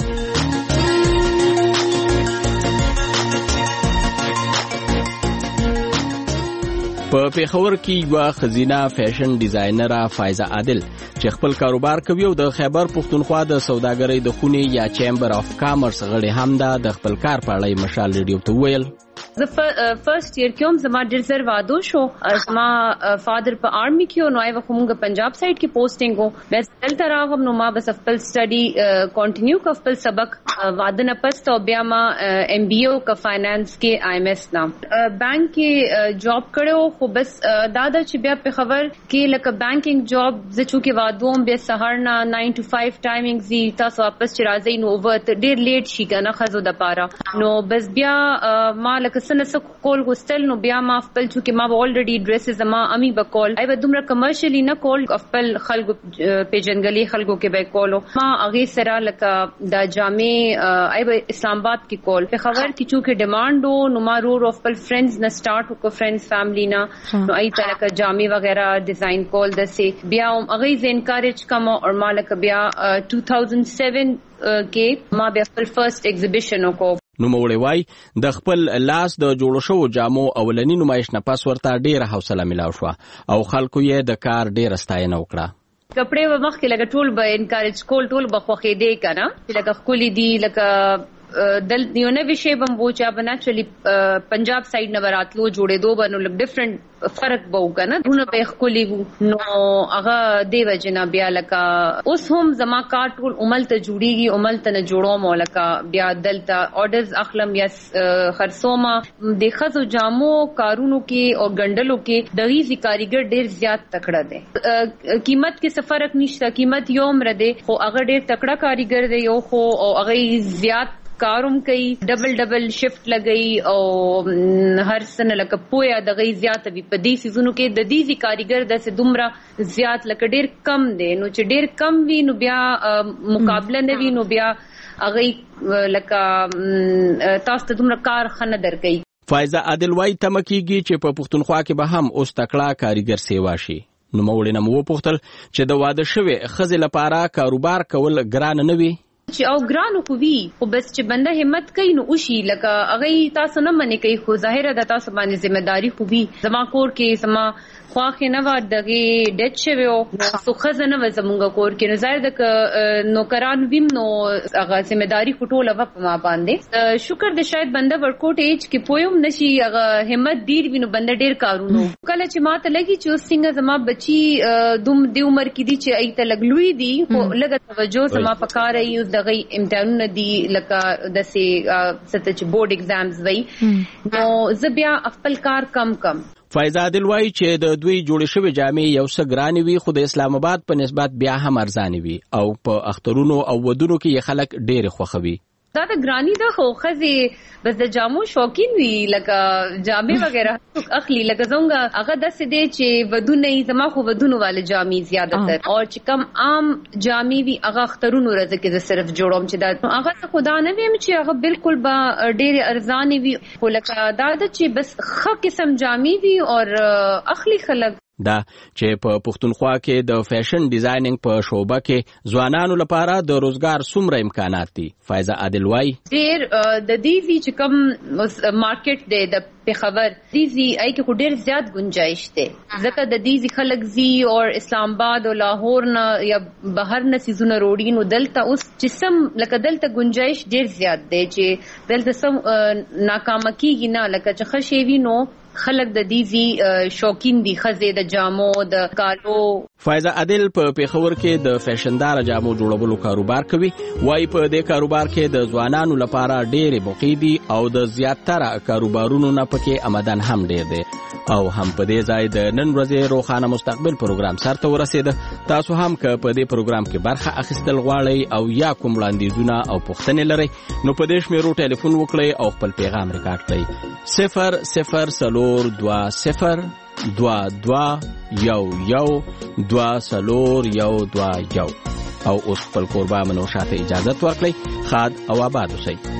Speaker 17: په پیښور کې یو خزینه فیشن ډیزاینر فایزه عادل چې خپل کاروبار کوي او د خیبر پښتونخوا د سوداګرۍ د خونې یا چیمبر اف کامرس غړي هم د خپل کار په اړه مشال ریډیو ته ویل
Speaker 6: زه فرست ایئر کې هم زما ډېر زر وادو شو زما فادر په آرمي کې او نو یې وخمږه پنجاب سایډ کې پوسټینګ وو بس دلته راغم نو ما بس خپل سټډي کنټینیو خپل سبق واده نه پس او بیا ما ام بي او کا فاینانس کې آی ایم ایس نام بانک کې جاب کړو خو بس دادا چې بیا په خبر کې لکه بانکینګ جاب زه چې وادوم بیا سهار نه 9 to 5 ټایمینګ زی تاسو واپس چې راځي نو اوور ډېر لیټ شي کنه خزو د پاره نو بس بیا ما لکه سنه کول غوستل نو بیا ما خپل چې ما اولریډي ډریسز ما امي بکول ای به دومره کمرشلی نه کول خپل خلکو پیجنګلي خلکو کې به کولو ما اغه سره لکه د جامع ای به اسلام آباد کې کول په خبر کې چې ډیماندو نو ما رور خپل فرندز نه سٹارټ وکړ فرندز فیملی نه نو ای طرح کا جامع وغیرہ ډیزاین کول دسه بیا اغه ز انکریج کما اور مالک بیا 2007 کې ما بیا خپل فرست ایگزیبیشن کو
Speaker 17: نو موړی وای د خپل لاس د جوړ شو جامو اولنی نمایش نه پاس ورته ډیره حوصله ملاو شو او خلکو یې د کار ډیره ستاینه وکړه
Speaker 6: کپڑے و مخ کې لګ ټول به انکریج کول ټول بخوخې دی کنه لګ خولي دی لګ دل یو نه وشي بمبو چا بنا چلی پنجاب سایډ نه براتلو جوړې دو بنو لګ ډیفرنٹ فرق بو کنه دونه به خولي نو هغه دی وجنا بیا لکا اوس هم زما کار ټول عمل ته جوړیږي عمل ته نه جوړو مولکا بیا دلته اورډرز اخلم یا خرصوما د خزو جامو کارونو کې او ګندلو کې دغه کاریګر ډیر زیات تکړه دي قیمت کې څه فرق نشته قیمت یو مرده خو هغه ډیر تکړه کاریګر دی یو خو او هغه زیات کاروم کوي ډبل شفت لګي او هر سنه لکه پویا د غي زیات وي په دې سيزونو کې د دې کاریګر د دومره زیات لکه ډیر کم دي نو چې ډیر کم وي نو بیا مقابله نه وي نو بیا هغه لکه تاسو ته دومره کار خنه درکې
Speaker 17: فایزه عادل وای تمکیږي چې په پښتونخوا کې به هم اوس تکړه کاریګر سیوا شي نو موړنه مو پوښتل چې د واده شوی خزې لپاره کاروبار کول ګران نه وي
Speaker 6: چې او ګرانو خو وی خو بس چې بنده همت کوي نو وشي لکه هغه تاسو نه منې کوي خو ظاهره د تاسو باندې ځمېداري خو وی زما کور کې زما خواخې نه و دغه ډټ شویو سو خزنه و زمونږ کور کې نو ظاهر د نوکران ویم نو هغه ځمېداري خټوله و په ما باندې شکر دې شاید بنده ورکوټ ایج کې پویم نشي هغه همت ډیر وینو بنده ډیر کارونو کله چې ماته لګي چې څنګه زما بچي دوم دی عمر کې دي چې ایته لګلوي دي خو لګه توجه زما پکاره یو دغه امتحانونه دي لکه دسه ستچ بورډ ایگزامز وای نو زبیا خپل کار کم
Speaker 17: فایزه عادل وای چې د دوی جوړ شوی جامې یو څه ګرانې وي خو د اسلام آباد په نسبت بیا هم ارزانې وي او په اخترونو او ودونو کې خلک ډېر خوښوي
Speaker 6: دا د ګرانی د خوخزي بس د جامو شوقین وی لکه جامې وغیرہ اخلي لکه زونګه هغه د سده چې ودونه زما خو ودونو والے جامې زیاده تر او چې کم عام جامې وی هغه اخترونو رزه کې صرف جوړوم چې دا هغه خدا نه ویم چې هغه بالکل با ډېر ارزانه وی خو لکه دا چې بس خ قسم جامې وی او اخلي خلک
Speaker 17: دا چې په پښتونخوا کې د فیشن ډیزاینینګ په شوبه کې ځوانانو لپاره د روزګار څومره امکانات دي. فایزه عادل وای
Speaker 6: ډیر د دې چې کوم مارکیټ دی د پیښور دې ای کې ډیر زیات گنجائش ده ځکه د دې خلک زی او اسلام آباد او لاهور نه یا بهر نه سيزونه روډین او دلته اوس جسم لکه دلته گنجائش ډیر زیات ده چې دلته سم ناکام کیږي نه لکه چې خشوي نو خلک د دیزي شوقین دي خزه د جامو د کالو.
Speaker 17: فایزه عادل په پیښور کې د فیشندار جامو جوړولو کاروبار کوي. وای په دې کاروبار کې د ځوانانو لپاره ډېرې موقع دي او د زیاتره کاروبارونو نه پکې آمدن هم ډېر دی. او هم په دې ځای د نن ورځې روخانه مستقبل پروګرام سرته ورسید. تاسو هم که په دې پروګرام کې برخه اخیستل غواړئ او یا کوم وړاندیزونه او پوښتنې لرئ نو په دې شمیرو ټلیفون وکړئ او خپل پیغام ریکارډ کړئ 002-020-22-1 او اوس خپل کوربه منو شاته اجازه ورکړئ. خاد او آباد اوسئ.